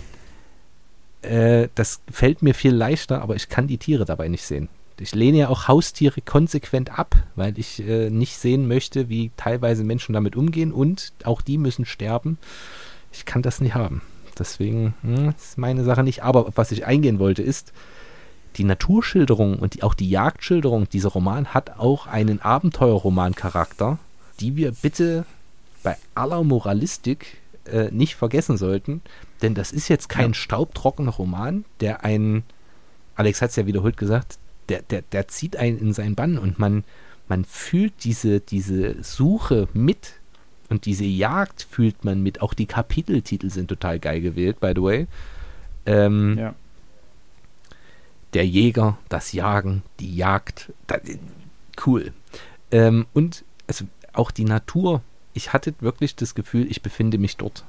äh, das fällt mir viel leichter, aber ich kann die Tiere dabei nicht sehen. Ich lehne ja auch Haustiere konsequent ab, weil ich äh, nicht sehen möchte, wie teilweise Menschen damit umgehen und auch die müssen sterben. Ich kann das nicht haben. Deswegen hm, ist meine Sache nicht. Aber auf was ich eingehen wollte, ist, die Naturschilderung und die, auch die Jagdschilderung dieser Roman hat auch einen Abenteuerroman-Charakter, die wir bitte bei aller Moralistik äh, nicht vergessen sollten. Denn das ist jetzt kein Ja. staubtrockener Roman, der einen, Alex hat es ja wiederholt gesagt, Der, der, der zieht einen in seinen Bann und man, man fühlt diese, diese Suche mit und diese Jagd fühlt man mit. Auch die Kapiteltitel sind total geil gewählt, by the way. Ähm, Ja. Der Jäger, das Jagen, die Jagd. Das, cool. Ähm, und also auch die Natur. Ich hatte wirklich das Gefühl, ich befinde mich dort.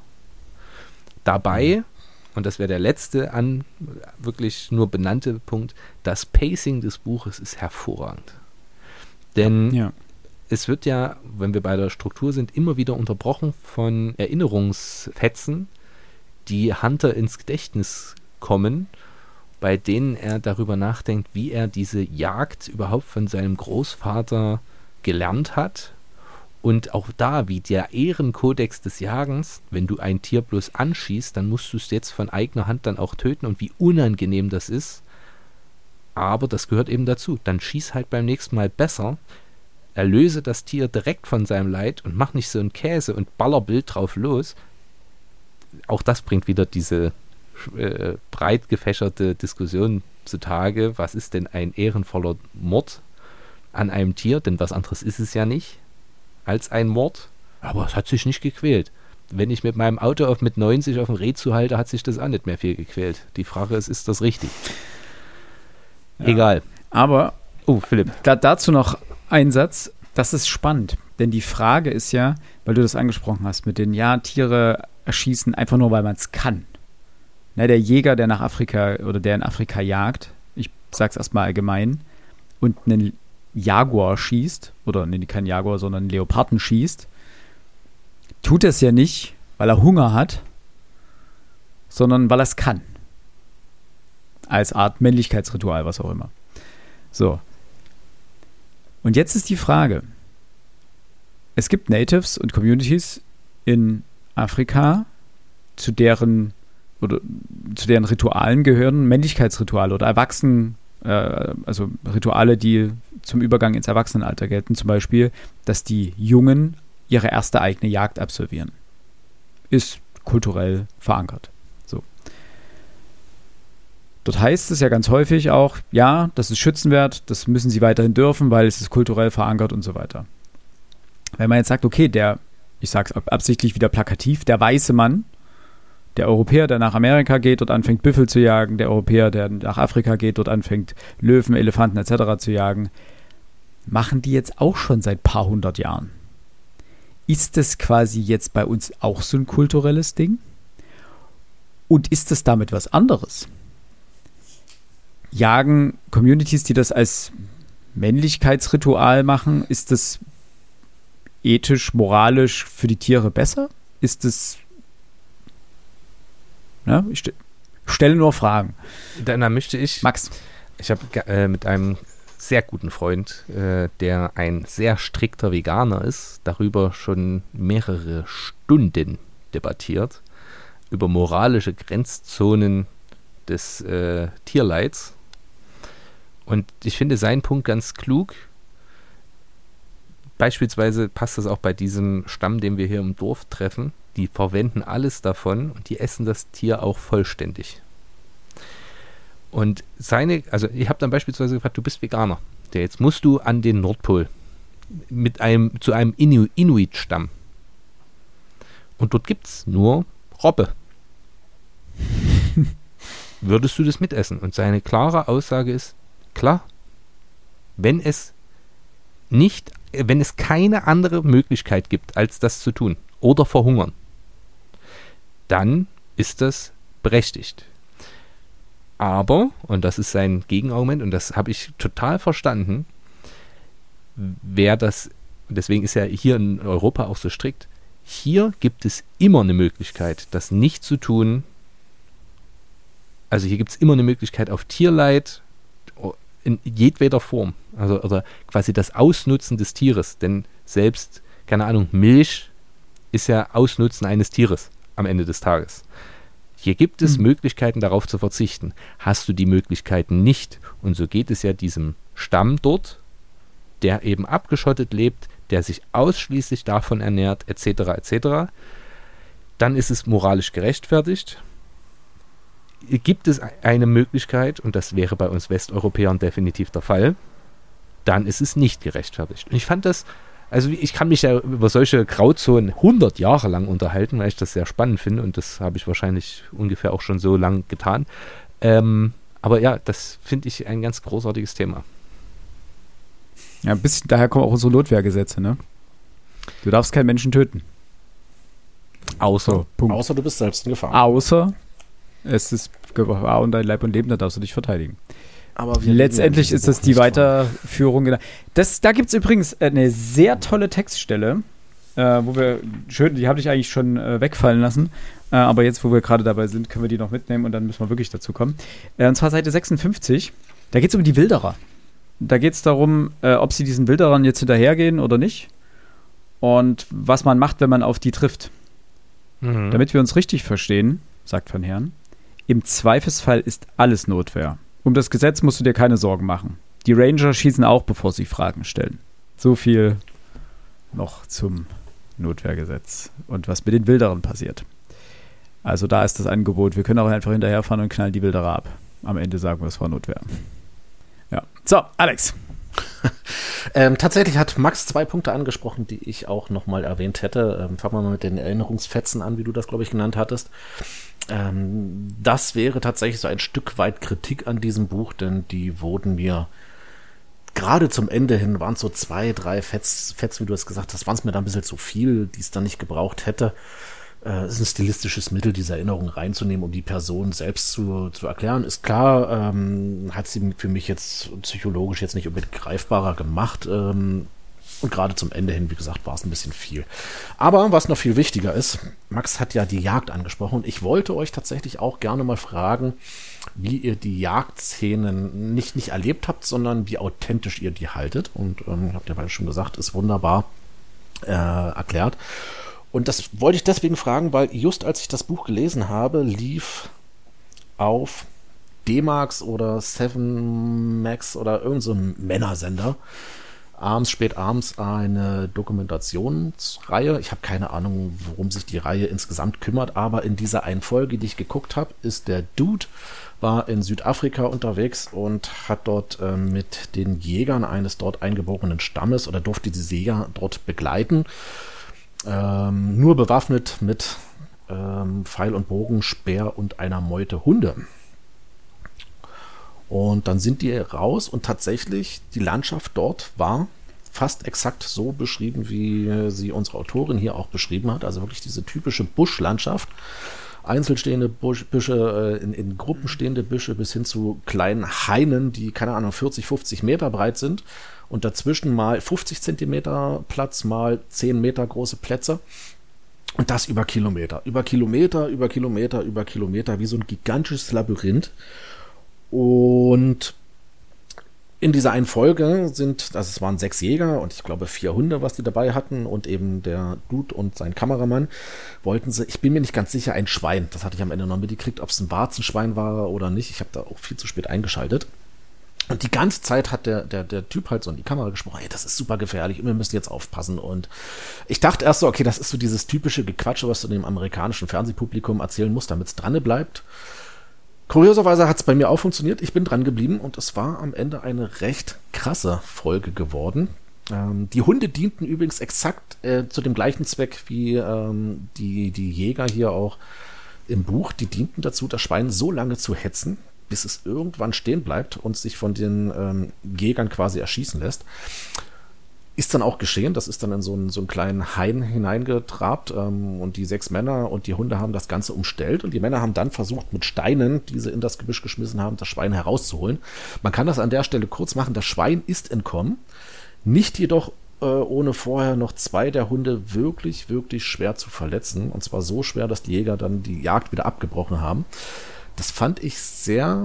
Dabei, und das wäre der letzte an wirklich nur benannte Punkt, das Pacing des Buches ist hervorragend. Denn Ja. es wird ja, wenn wir bei der Struktur sind, immer wieder unterbrochen von Erinnerungsfetzen, die Hunter ins Gedächtnis kommen, bei denen er darüber nachdenkt, wie er diese Jagd überhaupt von seinem Großvater gelernt hat. Und auch da, wie der Ehrenkodex des Jagens, wenn du ein Tier bloß anschießt, dann musst du es jetzt von eigener Hand dann auch töten und wie unangenehm das ist. Aber das gehört eben dazu. Dann schieß halt beim nächsten Mal besser, erlöse das Tier direkt von seinem Leid und mach nicht so einen Käse und baller Bild drauf los. Auch das bringt wieder diese äh, breit gefächerte Diskussion zutage. Was ist denn ein ehrenvoller Mord an einem Tier? Denn was anderes ist es ja nicht als ein Mord, aber es hat sich nicht gequält. Wenn ich mit meinem Auto auf mit neunzig auf dem Reh zuhalte, hat sich das auch nicht mehr viel gequält. Die Frage ist, ist das richtig? Ja. Egal. Aber Oh, Philipp. da, dazu noch ein Satz. Das ist spannend, denn die Frage ist ja, weil du das angesprochen hast, mit den, ja, Tiere erschießen einfach nur, weil man es kann. Ne, der Jäger, der nach Afrika oder der in Afrika jagt, ich sag's erstmal allgemein, und einen Jaguar schießt, oder nee, kein Jaguar, sondern einen Leoparden schießt, tut es ja nicht, weil er Hunger hat, sondern weil er es kann. Als Art Männlichkeitsritual, was auch immer. So. Und jetzt ist die Frage, es gibt Natives und Communities in Afrika, zu deren oder zu deren Ritualen gehören Männlichkeitsrituale oder Erwachsenen, äh, also Rituale, die zum Übergang ins Erwachsenenalter gelten, zum Beispiel, dass die Jungen ihre erste eigene Jagd absolvieren. Ist kulturell verankert. So. Dort heißt es ja ganz häufig auch, ja, das ist schützenwert, das müssen sie weiterhin dürfen, weil es ist kulturell verankert und so weiter. Wenn man jetzt sagt, okay, der, ich sage es absichtlich wieder plakativ, der weiße Mann, der Europäer, der nach Amerika geht, dort anfängt Büffel zu jagen, der Europäer, der nach Afrika geht, dort anfängt Löwen, Elefanten et cetera zu jagen, machen die jetzt auch schon seit ein paar hundert Jahren. Ist das quasi jetzt bei uns auch so ein kulturelles Ding? Und ist das damit was anderes? Jagen Communities, die das als Männlichkeitsritual machen, ist das ethisch, moralisch für die Tiere besser? Ist es ja, ich st- stelle nur Fragen. Dann möchte ich, Max. ich habe äh, mit einem sehr guten Freund, äh, der ein sehr strikter Veganer ist, darüber schon mehrere Stunden debattiert, über moralische Grenzzonen des äh, Tierleids. Und ich finde seinen Punkt ganz klug. Beispielsweise passt das auch bei diesem Stamm, den wir hier im Dorf treffen. Die verwenden alles davon und die essen das Tier auch vollständig. Und seine, also ich habe dann beispielsweise gefragt, du bist Veganer. Ja, jetzt musst du an den Nordpol mit einem, zu einem Inu, Inuit-Stamm. Und dort gibt es nur Robbe. Würdest du das mitessen? Und seine klare Aussage ist, klar, wenn es nicht, wenn es keine andere Möglichkeit gibt, als das zu tun oder verhungern, dann ist das berechtigt. Aber, und das ist sein Gegenargument, und das habe ich total verstanden, wer das, deswegen ist er hier in Europa auch so strikt, hier gibt es immer eine Möglichkeit, das nicht zu tun. Also hier gibt es immer eine Möglichkeit auf Tierleid in jedweder Form. Also oder quasi das Ausnutzen des Tieres. Denn selbst, keine Ahnung, Milch ist ja Ausnutzen eines Tieres am Ende des Tages. Hier gibt es mhm. Möglichkeiten, darauf zu verzichten. Hast du die Möglichkeiten nicht, und so geht es ja diesem Stamm dort, der eben abgeschottet lebt, der sich ausschließlich davon ernährt, et cetera et cetera, dann ist es moralisch gerechtfertigt. Gibt es eine Möglichkeit, und das wäre bei uns Westeuropäern definitiv der Fall, dann ist es nicht gerechtfertigt. Und ich fand das, also ich kann mich ja über solche Grauzonen hundert Jahre lang unterhalten, weil ich das sehr spannend finde, und das habe ich wahrscheinlich ungefähr auch schon so lang getan. Ähm, aber ja, das finde ich ein ganz großartiges Thema. Ja, ein bisschen, daher kommen auch unsere Notwehrgesetze, ne? Du darfst keinen Menschen töten. Außer, so, Punkt. Außer du bist selbst in Gefahr. Außer es ist Gefahr und dein Leib und Leben, da darfst du dich verteidigen. Aber letztendlich ist das die Weiterführung. Das, da gibt es übrigens eine sehr tolle Textstelle, äh, wo wir, schön, die habe ich eigentlich schon äh, wegfallen lassen, äh, aber jetzt, wo wir gerade dabei sind, können wir die noch mitnehmen und dann müssen wir wirklich dazu kommen. Äh, und zwar Seite sechsundfünfzig, da geht es um die Wilderer. Da geht es darum, äh, ob sie diesen Wilderern jetzt hinterhergehen oder nicht und was man macht, wenn man auf die trifft. Mhm. Damit wir uns richtig verstehen, sagt Van Heeren, im Zweifelsfall ist alles Notwehr. Um das Gesetz musst du dir keine Sorgen machen. Die Ranger schießen auch, bevor sie Fragen stellen. So viel noch zum Notwehrgesetz und was mit den Wilderern passiert. Also da ist das Angebot. Wir können auch einfach hinterherfahren und knallen die Wilderer ab. Am Ende sagen wir, es war Notwehr. Ja. So, Alex. ähm, tatsächlich hat Max zwei Punkte angesprochen, die ich auch nochmal erwähnt hätte. Ähm, fangen wir mal mit den Erinnerungsfetzen an, wie du das, glaube ich, genannt hattest. Ähm, das wäre tatsächlich so ein Stück weit Kritik an diesem Buch, denn die wurden mir gerade zum Ende hin, waren es so zwei, drei Fets, Fets, wie du es gesagt hast, waren es mir da ein bisschen zu viel, die es dann nicht gebraucht hätte. Es ist ein stilistisches Mittel, diese Erinnerung reinzunehmen, um die Person selbst zu, zu erklären. Ist klar, ähm, hat sie für mich jetzt psychologisch jetzt nicht unbedingt greifbarer gemacht. Ähm, und gerade zum Ende hin, wie gesagt, war es ein bisschen viel. Aber was noch viel wichtiger ist, Max hat ja die Jagd angesprochen. Ich wollte euch tatsächlich auch gerne mal fragen, wie ihr die Jagdszenen nicht, nicht erlebt habt, sondern wie authentisch ihr die haltet. Und ähm, habt ihr beide schon gesagt, ist wunderbar äh, erklärt. Und das wollte ich deswegen fragen, weil just als ich das Buch gelesen habe, lief auf D-Max oder Seven Max oder irgend so ein Männersender abends, spät abends eine Dokumentationsreihe. Ich habe keine Ahnung, worum sich die Reihe insgesamt kümmert, aber in dieser einen Folge, die ich geguckt habe, ist der Dude, war in Südafrika unterwegs und hat dort äh, mit den Jägern eines dort eingeborenen Stammes oder durfte diese Jäger dort begleiten. Ähm, nur bewaffnet mit ähm, Pfeil und Bogen, Speer und einer Meute Hunde. Und dann sind die raus und tatsächlich die Landschaft dort war fast exakt so beschrieben, wie sie unsere Autorin hier auch beschrieben hat. Also wirklich diese typische Buschlandschaft. Einzelstehende Busch, Büsche, äh, in, in Gruppen stehende Büsche bis hin zu kleinen Hainen, die, keine Ahnung, vierzig, fünfzig Meter breit sind. Und dazwischen mal fünfzig Zentimeter Platz, mal zehn Meter große Plätze. Und das über Kilometer. Über Kilometer, über Kilometer, über Kilometer, wie so ein gigantisches Labyrinth. Und in dieser einen Folge sind, also es waren sechs Jäger und ich glaube vier Hunde, was die dabei hatten. Und eben der Dude und sein Kameramann wollten sie, ich bin mir nicht ganz sicher, ein Schwein. Das hatte ich am Ende noch mitgekriegt, ob es ein Warzenschwein war oder nicht. Ich habe da auch viel zu spät eingeschaltet. Und die ganze Zeit hat der, der, der Typ halt so in die Kamera gesprochen, ey, das ist super gefährlich und wir müssen jetzt aufpassen. Und ich dachte erst so, okay, das ist so dieses typische Gequatsche, was du dem amerikanischen Fernsehpublikum erzählen musst, damit es dran bleibt. Kurioserweise hat es bei mir auch funktioniert. Ich bin dran geblieben und es war am Ende eine recht krasse Folge geworden. Ähm, die Hunde dienten übrigens exakt äh, zu dem gleichen Zweck wie ähm, die, die Jäger hier auch im Buch. Die dienten dazu, das Schwein so lange zu hetzen, bis es irgendwann stehen bleibt und sich von den ähm, Jägern quasi erschießen lässt. ist dann auch geschehen. Das ist dann in so einen, so einen kleinen Hain hineingetrabt ähm, und die sechs Männer und die Hunde haben das Ganze umstellt und die Männer haben dann versucht, mit Steinen, die sie in das Gebüsch geschmissen haben, das Schwein herauszuholen. Man kann das an der Stelle kurz machen. Das Schwein ist entkommen, nicht jedoch äh, ohne vorher noch zwei der Hunde wirklich, wirklich schwer zu verletzen. Und zwar so schwer, dass die Jäger dann die Jagd wieder abgebrochen haben. Das fand ich sehr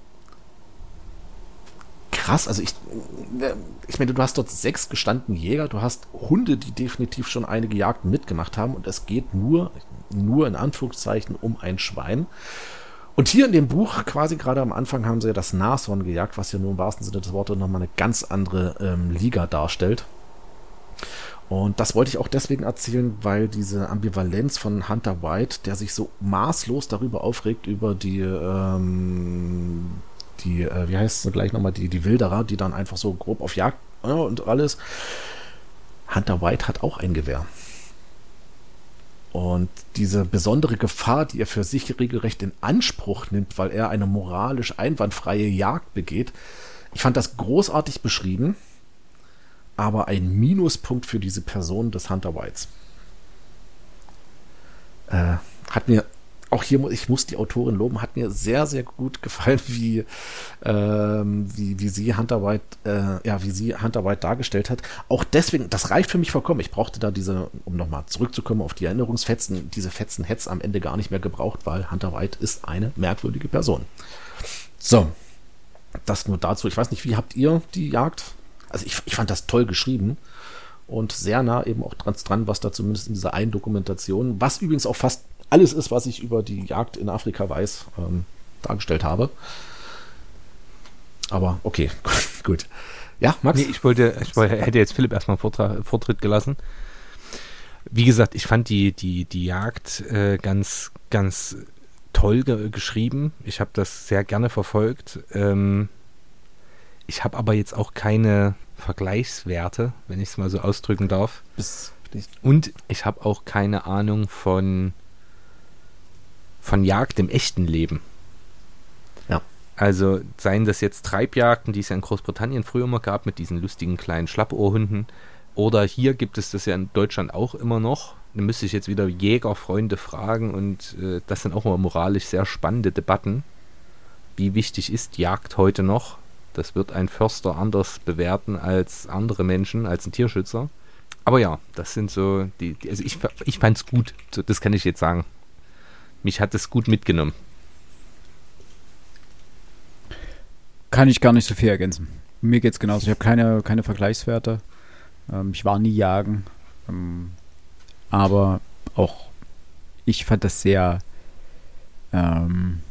krass. Also ich, ich meine, du hast dort sechs gestandene Jäger, du hast Hunde, die definitiv schon einige Jagden mitgemacht haben und es geht nur, nur in Anführungszeichen um ein Schwein. Und hier in dem Buch, quasi gerade am Anfang, haben sie ja das Nashorn gejagt, was ja nur im wahrsten Sinne des Wortes nochmal eine ganz andere ähm, Liga darstellt. Und das wollte ich auch deswegen erzählen, weil diese Ambivalenz von Hunter White, der sich so maßlos darüber aufregt, über die, ähm, die äh, wie heißt es gleich nochmal, die, die Wilderer, die dann einfach so grob auf Jagd ja, und alles. Hunter White hat auch ein Gewehr. Und diese besondere Gefahr, die er für sich regelrecht in Anspruch nimmt, weil er eine moralisch einwandfreie Jagd begeht, ich fand das großartig beschrieben, aber ein Minuspunkt für diese Person des Hunter Whites. Äh, hat mir, auch hier, ich muss die Autorin loben, hat mir sehr, sehr gut gefallen, wie, ähm, wie, wie sie Hunter White, äh, ja, wie sie Hunter White dargestellt hat. Auch deswegen, das reicht für mich vollkommen. Ich brauchte da diese, um nochmal zurückzukommen auf die Erinnerungsfetzen, diese Fetzen hätte es am Ende gar nicht mehr gebraucht, weil Hunter White ist eine merkwürdige Person. So, das nur dazu. Ich weiß nicht, wie habt ihr die Jagd? Also ich, ich fand das toll geschrieben und sehr nah eben auch dran, dran, was da zumindest in dieser einen Dokumentation, was übrigens auch fast alles ist, was ich über die Jagd in Afrika weiß, ähm, dargestellt habe. Aber okay, gut. Ja, Max? Nee, ich wollte, ich wollte, hätte jetzt Philipp erstmal Vortra- Vortritt gelassen. Wie gesagt, ich fand die, die, die Jagd äh, ganz, ganz toll ge- geschrieben. Ich habe das sehr gerne verfolgt. Ähm, Ich habe aber jetzt auch keine Vergleichswerte, wenn ich es mal so ausdrücken darf. Bis, Und ich habe auch keine Ahnung von, von Jagd im echten Leben. Ja. Also seien das jetzt Treibjagden, die es ja in Großbritannien früher immer gab, mit diesen lustigen kleinen Schlappohrhunden. Oder hier gibt es das ja in Deutschland auch immer noch. Da müsste ich jetzt wieder Jägerfreunde fragen und äh, das sind auch immer moralisch sehr spannende Debatten. Wie wichtig ist Jagd heute noch? Das wird ein Förster anders bewerten als andere Menschen, als ein Tierschützer. Aber ja, das sind so die, die also ich, ich fand es gut, so, das kann ich jetzt sagen. Mich hat es gut mitgenommen. Kann ich gar nicht so viel ergänzen. Mir geht es genauso. Ich habe keine, keine Vergleichswerte. Ähm, ich war nie jagen. Ähm, aber auch ich fand das sehr ähm,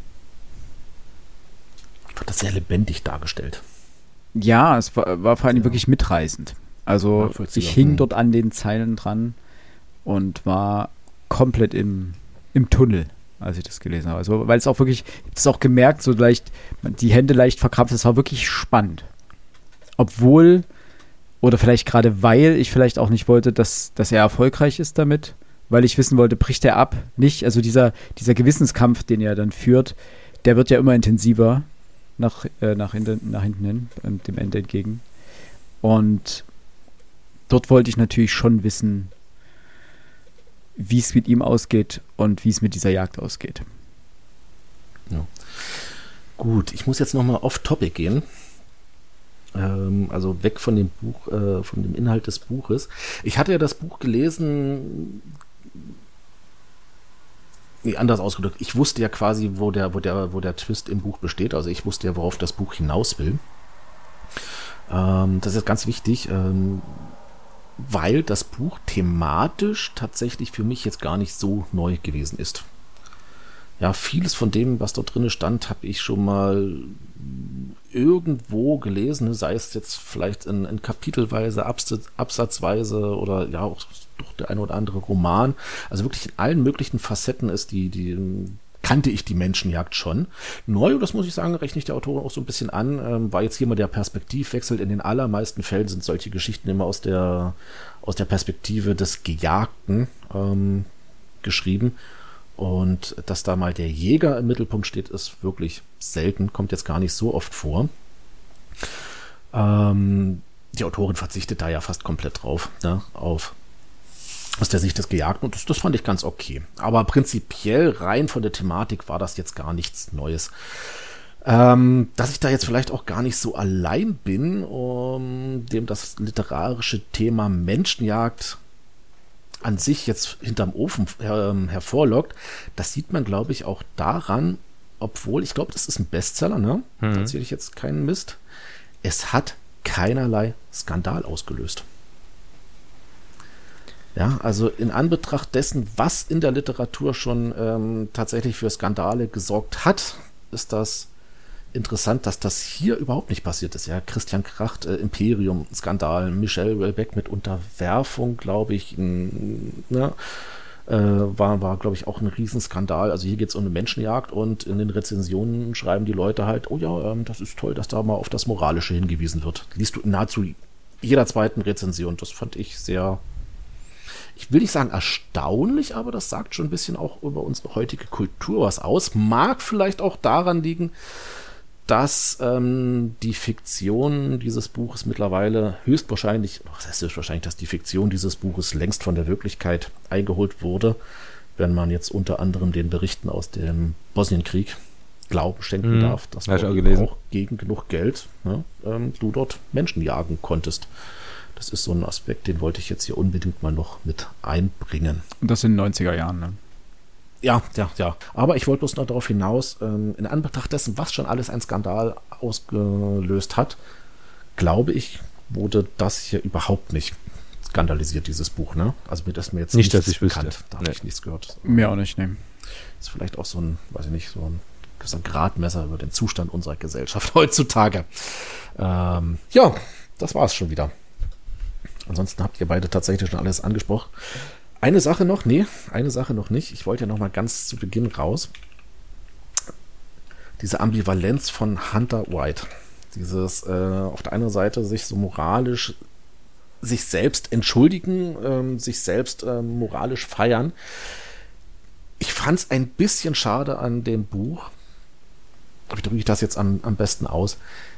wird das sehr lebendig dargestellt. ja, es war, war vor allem Ja. wirklich mitreißend. Also Nachvollziehbar. ich hing Mhm. dort an den Zeilen dran und war komplett im, im Tunnel, als ich das gelesen habe. Also, weil es auch wirklich, ich habe es auch gemerkt, so leicht, die Hände leicht verkrampft, es war wirklich spannend. Obwohl, oder vielleicht gerade weil ich vielleicht auch nicht wollte, dass, dass er erfolgreich ist damit, weil ich wissen wollte, bricht er ab? Nicht, also dieser, dieser Gewissenskampf, den er dann führt, der wird ja immer intensiver nach, äh, nach, hinten, nach hinten hin, äh, dem Ende entgegen. Und dort wollte ich natürlich schon wissen, wie es mit ihm ausgeht und wie es mit dieser Jagd ausgeht. Ja. Gut, ich muss jetzt nochmal off-topic gehen. Ähm, also weg von dem Buch, äh, von dem Inhalt des Buches. Ich hatte ja das Buch gelesen, nee, anders ausgedrückt. Ich wusste ja quasi, wo der, wo der, wo der Twist im Buch besteht. Also ich wusste ja, worauf das Buch hinaus will. Ähm, das ist ganz wichtig, ähm, weil das Buch thematisch tatsächlich für mich jetzt gar nicht so neu gewesen ist. Ja, vieles von dem, was dort drin stand, habe ich schon mal irgendwo gelesen, sei es jetzt vielleicht in, in kapitelweise, Absatz, absatzweise oder ja auch durch der eine oder andere Roman. Also wirklich in allen möglichen Facetten ist die, die kannte ich die Menschenjagd schon. Neu, das muss ich sagen, rechne ich der Autorin auch so ein bisschen an, ähm, war jetzt hier mal der Perspektivwechsel. In den allermeisten Fällen sind solche Geschichten immer aus der, aus der Perspektive des Gejagten ähm, geschrieben. Und dass da mal der Jäger im Mittelpunkt steht, ist wirklich selten, kommt jetzt gar nicht so oft vor. Ähm, die Autorin verzichtet da ja fast komplett drauf, ne, auf aus der Sicht des Gejagten, und das, das fand ich ganz okay. Aber prinzipiell rein von der Thematik war das jetzt gar nichts Neues. Ähm, dass ich da jetzt vielleicht auch gar nicht so allein bin, um dem das literarische Thema Menschenjagd an sich jetzt hinterm Ofen äh, hervorlockt, das sieht man, glaube ich, auch daran, obwohl, ich glaube, das ist ein Bestseller, ne? Mhm. Da erzähle ich jetzt keinen Mist. Es hat keinerlei Skandal ausgelöst. Ja, also in Anbetracht dessen, was in der Literatur schon ähm, tatsächlich für Skandale gesorgt hat, ist das interessant, dass das hier überhaupt nicht passiert ist. Ja, Christian Kracht, äh, Imperium, Skandal, Michel Houellebecq mit Unterwerfung, glaube ich, n, ne, äh, war, war glaube ich, auch ein Riesenskandal. Also hier geht es um eine Menschenjagd, und in den Rezensionen schreiben die Leute halt, oh ja, ähm, das ist toll, dass da mal auf das Moralische hingewiesen wird. Liest du in nahezu jeder zweiten Rezension. Das fand ich sehr, ich will nicht sagen erstaunlich, aber das sagt schon ein bisschen auch über unsere heutige Kultur was aus. Mag vielleicht auch daran liegen, dass ähm, die Fiktion dieses Buches mittlerweile höchstwahrscheinlich, was heißt höchstwahrscheinlich, dass die Fiktion dieses Buches längst von der Wirklichkeit eingeholt wurde, wenn man jetzt unter anderem den Berichten aus dem Bosnienkrieg Glauben schenken mhm. darf, dass du auch, auch gegen genug Geld, ne, ähm, du dort Menschen jagen konntest. Das ist so ein Aspekt, den wollte ich jetzt hier unbedingt mal noch mit einbringen. Und das in den neunziger Jahren, ne? Ja, ja, ja. Aber ich wollte bloß noch darauf hinaus, ähm, in Anbetracht dessen, was schon alles ein Skandal ausgelöst hat, glaube ich, wurde das hier überhaupt nicht skandalisiert, dieses Buch, ne? Also mir ist mir jetzt nicht, dass ich bekannt. wüsste. Da habe nee. ich nichts gehört. Mir auch nicht, ne. Ist vielleicht auch so ein, weiß ich nicht, so ein gewisser Gradmesser über den Zustand unserer Gesellschaft heutzutage. Ähm, ja, das war es schon wieder. Ansonsten habt ihr beide tatsächlich schon alles angesprochen. Eine Sache noch, nee, eine Sache noch nicht. Ich wollte ja noch mal ganz zu Beginn raus. Diese Ambivalenz von Hunter White. Dieses äh, auf der einen Seite sich so moralisch sich selbst entschuldigen, ähm, sich selbst ähm, moralisch feiern. Ich fand es ein bisschen schade an dem Buch. Wie drücke ich das jetzt am, am besten aus?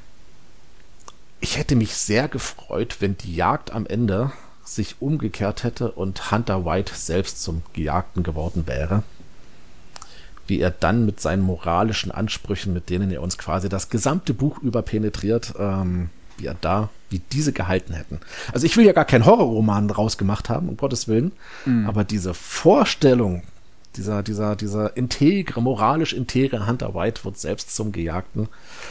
Ich hätte mich sehr gefreut, wenn die Jagd am Ende sich umgekehrt hätte und Hunter White selbst zum Gejagten geworden wäre. Wie er dann mit seinen moralischen Ansprüchen, mit denen er uns quasi das gesamte Buch über penetriert, ähm, wie er da, wie diese gehalten hätten. Also ich will ja gar keinen Horrorroman draus gemacht haben, um Gottes Willen, mhm. aber diese Vorstellung, dieser, dieser, dieser integre, moralisch integre Hunter White wird selbst zum Gejagten,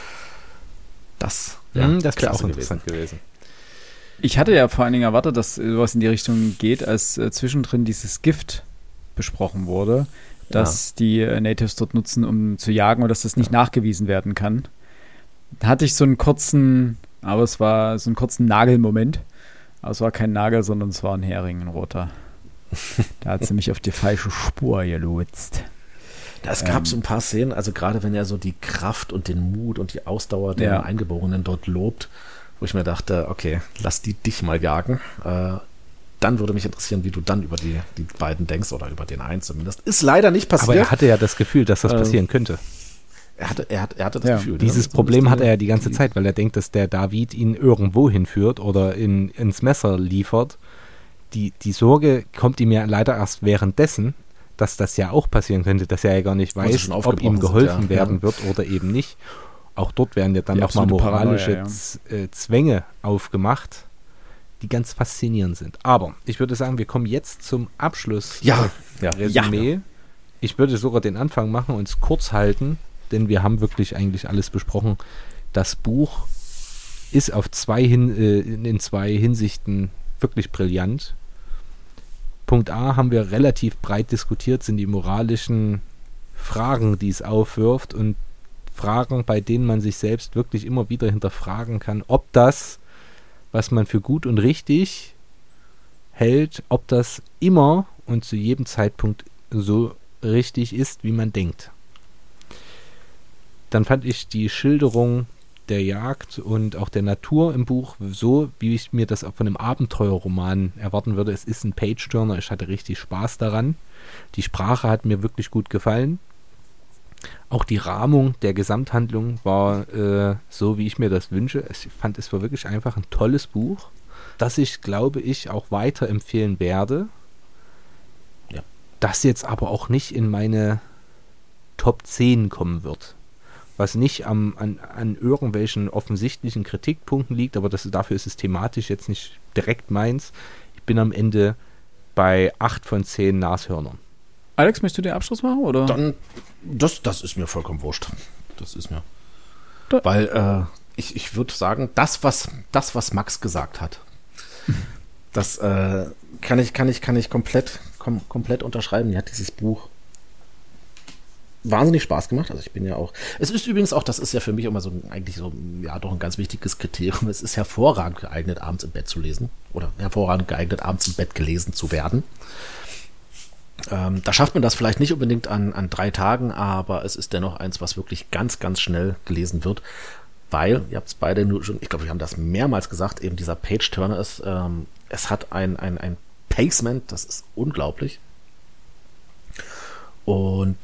das wäre mhm, das wär auch interessant gewesen. gewesen. Ich hatte ja vor allen Dingen erwartet, dass sowas in die Richtung geht, als äh, zwischendrin dieses Gift besprochen wurde, dass ja. die äh, Natives dort nutzen, um zu jagen, und dass das nicht ja. nachgewiesen werden kann. Da hatte ich so einen kurzen, aber es war so einen kurzen Nagelmoment. Aber es war kein Nagel, sondern es war ein Hering, ein roter. Da hat sie mich auf die falsche Spur gelotst. Es gab ähm, so ein paar Szenen, also gerade wenn er so die Kraft und den Mut und die Ausdauer der ja. Eingeborenen dort lobt, wo ich mir dachte, okay, lass die dich mal jagen. Äh, dann würde mich interessieren, wie du dann über die, die beiden denkst, oder über den einen zumindest. Ist leider nicht passiert. Aber er hatte ja das Gefühl, dass das ähm, passieren könnte. Er hatte, er hat, er hatte das ja. Gefühl. Dieses ja, Problem hat er ja die ganze die, Zeit, weil er denkt, dass der David ihn irgendwo hinführt oder in, ins Messer liefert. Die, die Sorge kommt ihm ja leider erst währenddessen, dass das ja auch passieren könnte, dass er ja gar nicht weiß, ob ihm geholfen sind, ja. werden ja. wird oder eben nicht. Auch dort werden ja dann nochmal moralische Paranoia, ja. Z- Zwänge aufgemacht, die ganz faszinierend sind. Aber ich würde sagen, wir kommen jetzt zum Abschluss. Ja, ja. Resümee. Ja. Ich würde sogar den Anfang machen und es kurz halten, denn wir haben wirklich eigentlich alles besprochen. Das Buch ist auf zwei hin, äh, in zwei Hinsichten wirklich brillant. Punkt A haben wir relativ breit diskutiert, sind die moralischen Fragen, die es aufwirft, und Fragen, bei denen man sich selbst wirklich immer wieder hinterfragen kann, ob das, was man für gut und richtig hält, ob das immer und zu jedem Zeitpunkt so richtig ist, wie man denkt. Dann fand ich die Schilderung der Jagd und auch der Natur im Buch so, wie ich mir das von einem Abenteuerroman erwarten würde. Es ist ein Page-Turner, ich hatte richtig Spaß daran. Die Sprache hat mir wirklich gut gefallen. Auch die Rahmung der Gesamthandlung war äh, so, wie ich mir das wünsche. Ich fand, es war wirklich einfach ein tolles Buch, das ich, glaube ich, auch weiterempfehlen werde. Ja. Das jetzt aber auch nicht in meine Top zehn kommen wird. Was nicht am, an, an irgendwelchen offensichtlichen Kritikpunkten liegt, aber das, dafür ist es thematisch jetzt nicht direkt meins. Ich bin am Ende bei acht von zehn Nashörnern. Alex, möchtest du den Abschluss machen? Oder? Dann, das, das ist mir vollkommen wurscht. Das ist mir. Da. Weil äh, ich, ich würde sagen, das was, das, was Max gesagt hat, das äh, kann ich, kann ich, kann ich komplett, kom, komplett unterschreiben. Mir hat dieses Buch wahnsinnig Spaß gemacht. Also ich bin ja auch. Es ist übrigens auch, das ist ja für mich immer so ein, eigentlich so, ja, doch ein ganz wichtiges Kriterium. Es ist hervorragend geeignet, abends im Bett zu lesen. Oder hervorragend geeignet, abends im Bett gelesen zu werden. Ähm, da schafft man das vielleicht nicht unbedingt an, an drei Tagen, aber es ist dennoch eins, was wirklich ganz, ganz schnell gelesen wird, weil, ihr habt es beide nur schon, ich glaube, wir haben das mehrmals gesagt, eben dieser Page-Turner ist, ähm, es hat ein, ein, ein Pacement, das ist unglaublich. Und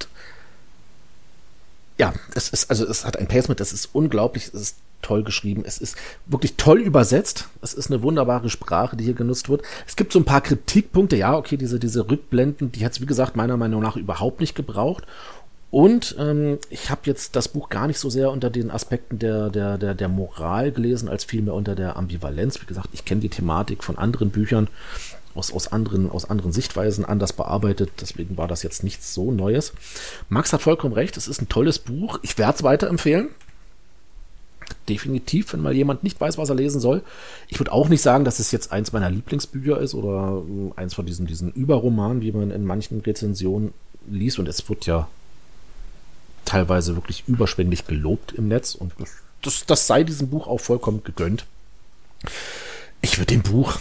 ja, es ist, also es hat ein Pacement, das ist unglaublich, es ist toll geschrieben, es ist wirklich toll übersetzt, es ist eine wunderbare Sprache, die hier genutzt wird. Es gibt so ein paar Kritikpunkte, ja, okay, diese, diese Rückblenden, die hat es, wie gesagt, meiner Meinung nach überhaupt nicht gebraucht. Und ähm, ich habe jetzt das Buch gar nicht so sehr unter den Aspekten der, der, der, der Moral gelesen, als vielmehr unter der Ambivalenz. Wie gesagt, ich kenne die Thematik von anderen Büchern aus, aus, anderen, aus anderen Sichtweisen anders bearbeitet, deswegen war das jetzt nichts so Neues. Max hat vollkommen recht, es ist ein tolles Buch, ich werde es weiterempfehlen. Definitiv, wenn mal jemand nicht weiß, was er lesen soll. Ich würde auch nicht sagen, dass es jetzt eins meiner Lieblingsbücher ist oder eins von diesen, diesen Überromanen, wie man in manchen Rezensionen liest. Und es wird ja teilweise wirklich überschwänglich gelobt im Netz. Und das, das sei diesem Buch auch vollkommen gegönnt. Ich würde dem Buch...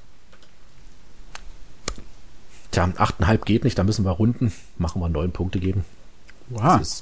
Tja, achteinhalb geht nicht, da müssen wir runden. Machen wir neun Punkte geben. Wow. Das ist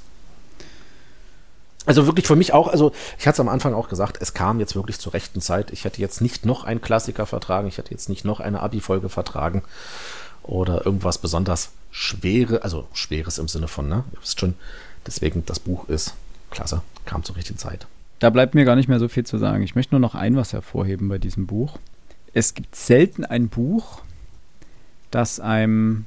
Also wirklich für mich auch, also ich hatte es am Anfang auch gesagt, es kam jetzt wirklich zur rechten Zeit. Ich hätte jetzt nicht noch einen Klassiker vertragen, ich hätte jetzt nicht noch eine Abi-Folge vertragen oder irgendwas besonders Schwere, also Schweres im Sinne von, ne? Ihr wisst schon, deswegen das Buch ist klasse, kam zur richtigen Zeit. Da bleibt mir gar nicht mehr so viel zu sagen. Ich möchte nur noch ein was hervorheben bei diesem Buch. Es gibt selten ein Buch, das einem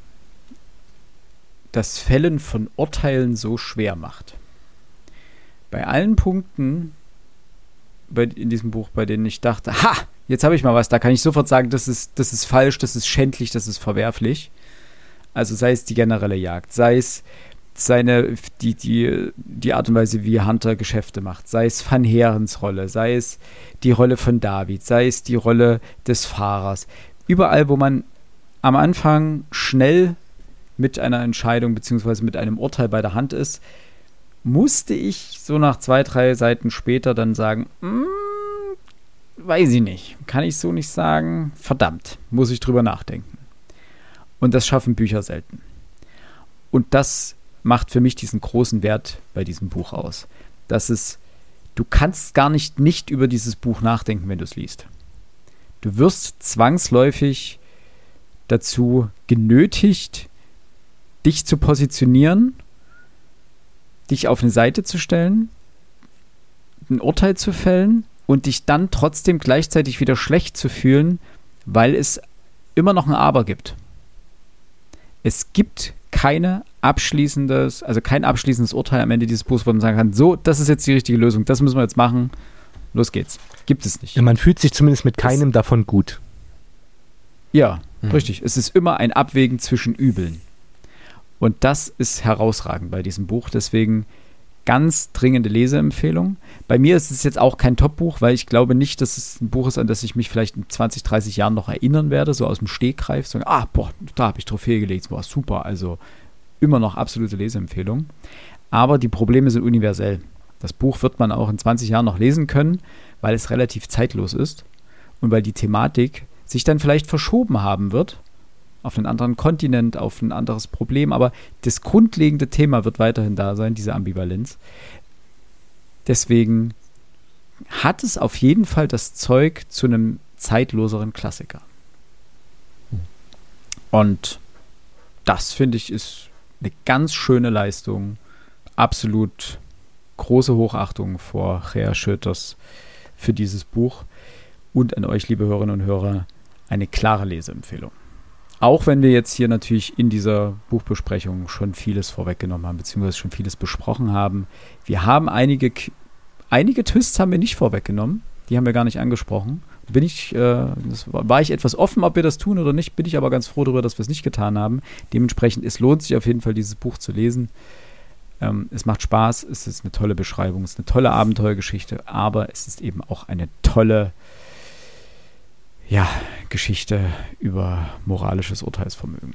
das Fällen von Urteilen so schwer macht. Bei allen Punkten bei, in diesem Buch, bei denen ich dachte, ha, jetzt habe ich mal was, da kann ich sofort sagen, das ist, das ist falsch, das ist schändlich, das ist verwerflich. Also sei es die generelle Jagd, sei es seine, die, die, die Art und Weise, wie Hunter Geschäfte macht, sei es Van Herens Rolle, sei es die Rolle von David, sei es die Rolle des Fahrers. Überall, wo man am Anfang schnell mit einer Entscheidung beziehungsweise mit einem Urteil bei der Hand ist, musste ich so nach zwei, drei Seiten später dann sagen, mm, weiß ich nicht, kann ich so nicht sagen, verdammt, muss ich drüber nachdenken. Und das schaffen Bücher selten. Und das macht für mich diesen großen Wert bei diesem Buch aus. Dass es, du kannst gar nicht nicht über dieses Buch nachdenken, wenn du es liest. Du wirst zwangsläufig dazu genötigt, dich zu positionieren, dich auf eine Seite zu stellen, ein Urteil zu fällen und dich dann trotzdem gleichzeitig wieder schlecht zu fühlen, weil es immer noch ein Aber gibt. Es gibt keine abschließendes, also kein abschließendes Urteil am Ende dieses Buchs, wo man sagen kann, so, das ist jetzt die richtige Lösung, das müssen wir jetzt machen, los geht's. Gibt es nicht. Ja, man fühlt sich zumindest mit keinem es, davon gut. Ja, hm. richtig. Es ist immer ein Abwägen zwischen Übeln. Und das ist herausragend bei diesem Buch. Deswegen ganz dringende Leseempfehlung. Bei mir ist es jetzt auch kein Top-Buch, weil ich glaube nicht, dass es ein Buch ist, an das ich mich vielleicht in zwanzig, dreißig Jahren noch erinnern werde, so aus dem Stegreif. So, ah, boah, da habe ich Trophäe gelegt. Boah, super. Also immer noch absolute Leseempfehlung. Aber die Probleme sind universell. Das Buch wird man auch in zwanzig Jahren noch lesen können, weil es relativ zeitlos ist und weil die Thematik sich dann vielleicht verschoben haben wird auf einen anderen Kontinent, auf ein anderes Problem, aber das grundlegende Thema wird weiterhin da sein, diese Ambivalenz. Deswegen hat es auf jeden Fall das Zeug zu einem zeitloseren Klassiker. Und das, finde ich, ist eine ganz schöne Leistung, absolut große Hochachtung vor Gea Schöters für dieses Buch und an euch, liebe Hörerinnen und Hörer, eine klare Leseempfehlung. Auch wenn wir jetzt hier natürlich in dieser Buchbesprechung schon vieles vorweggenommen haben, beziehungsweise schon vieles besprochen haben. Wir haben einige, einige Twists haben wir nicht vorweggenommen, die haben wir gar nicht angesprochen. Bin ich, äh, das war, war ich etwas offen, ob wir das tun oder nicht, bin ich aber ganz froh darüber, dass wir es nicht getan haben. Dementsprechend, es lohnt sich auf jeden Fall, dieses Buch zu lesen. Ähm, es macht Spaß, es ist eine tolle Beschreibung, es ist eine tolle Abenteuergeschichte, aber es ist eben auch eine tolle ja, Geschichte über moralisches Urteilsvermögen.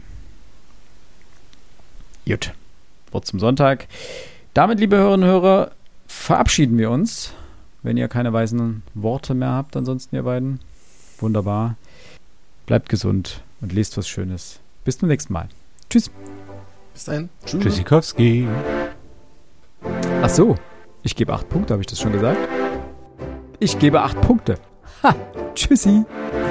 Gut, Wort zum Sonntag. Damit, liebe Hörerinnen und Hörer, verabschieden wir uns. Wenn ihr keine weisen Worte mehr habt, ansonsten ihr beiden, wunderbar. Bleibt gesund und lest was Schönes. Bis zum nächsten Mal. Tschüss. Bis dahin. Tschüss. Tschüssikowski. Ach so, ich gebe acht Punkte, habe ich das schon gesagt? Ich gebe acht Punkte. Ha, tschüssi.